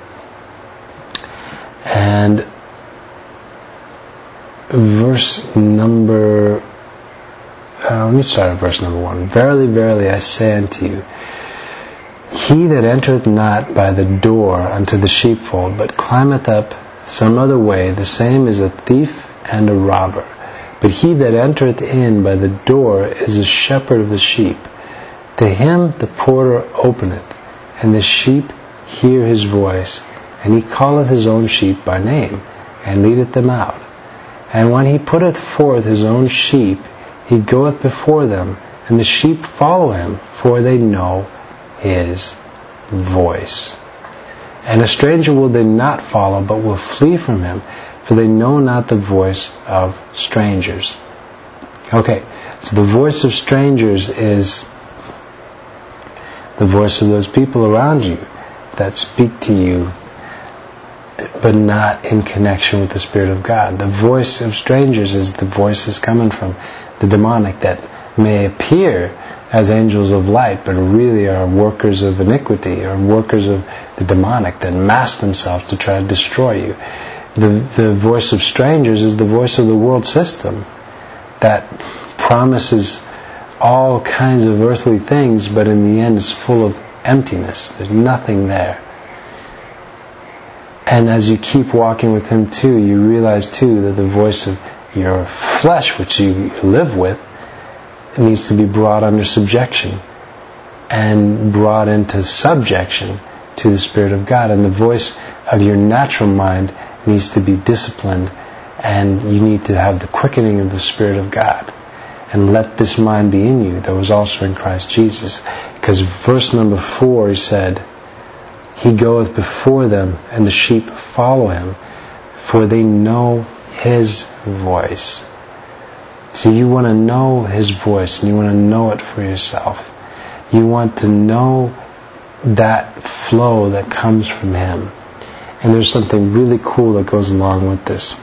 S2: And verse number, uh, let me start at verse number one. Verily, verily, I say unto you, he that entereth not by the door unto the sheepfold, but climbeth up some other way, the same is a thief and a robber. But he that entereth in by the door is a shepherd of the sheep. To him the porter openeth, and the sheep hear his voice, and he calleth his own sheep by name, and leadeth them out. And when he putteth forth his own sheep, he goeth before them, and the sheep follow him, for they know his voice. And a stranger will they not follow, but will flee from him, for they know not the voice of strangers. Okay, so the voice of strangers is the voice of those people around you that speak to you, but not in connection with the Spirit of God. The voice of strangers is the voices coming from the demonic that may appear as angels of light, but really are workers of iniquity, or workers of the demonic that mask themselves to try to destroy you. The, the voice of strangers is the voice of the world system that promises all kinds of earthly things, but in the end it's full of emptiness. There's nothing there. And as you keep walking with Him too, you realize too that the voice of your flesh, which you live with, needs to be brought under subjection and brought into subjection to the Spirit of God. And the voice of your natural mind needs to be disciplined, and you need to have the quickening of the Spirit of God. And let this mind be in you that was also in Christ Jesus. Because verse number four, he said, He goeth before them, and the sheep follow Him, for they know His voice. So you want to know His voice, and you want to know it for yourself. You want to know that flow that comes from Him. And there's something really cool that goes along with this.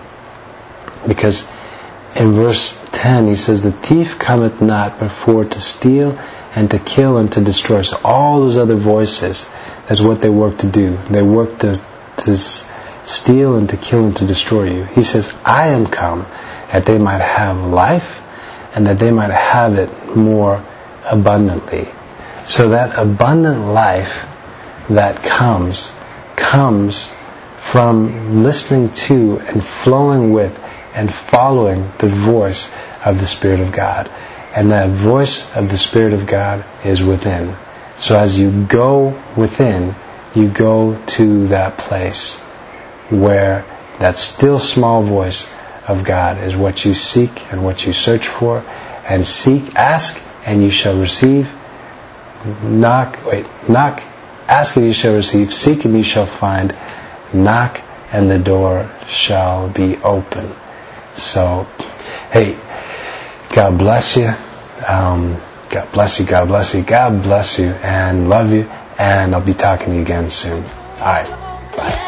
S2: Because in verse ten he says, the thief cometh not before to steal and to kill and to destroy. So all those other voices, that's what they work to do. They work to, to steal and to kill and to destroy you. He says, I am come that they might have life, and that they might have it more abundantly. So that abundant life that comes, comes from listening to and flowing with and following the voice of the Spirit of God. And that voice of the Spirit of God is within. So as you go within, you go to that place where that still small voice of God is what you seek and what you search for. And seek, ask, and you shall receive. Knock, wait, knock, ask and you shall receive. Seek and you shall find. Knock and the door shall be open. So, hey, God bless you. Um, God bless you, God bless you, God bless you, and love you. And I'll be talking to you again soon. Alright, bye.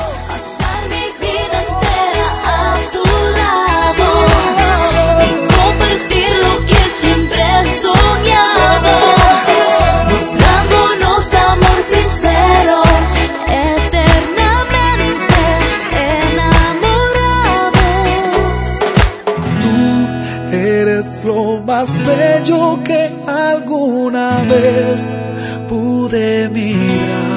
S1: Lo más bello que alguna vez pude mirar.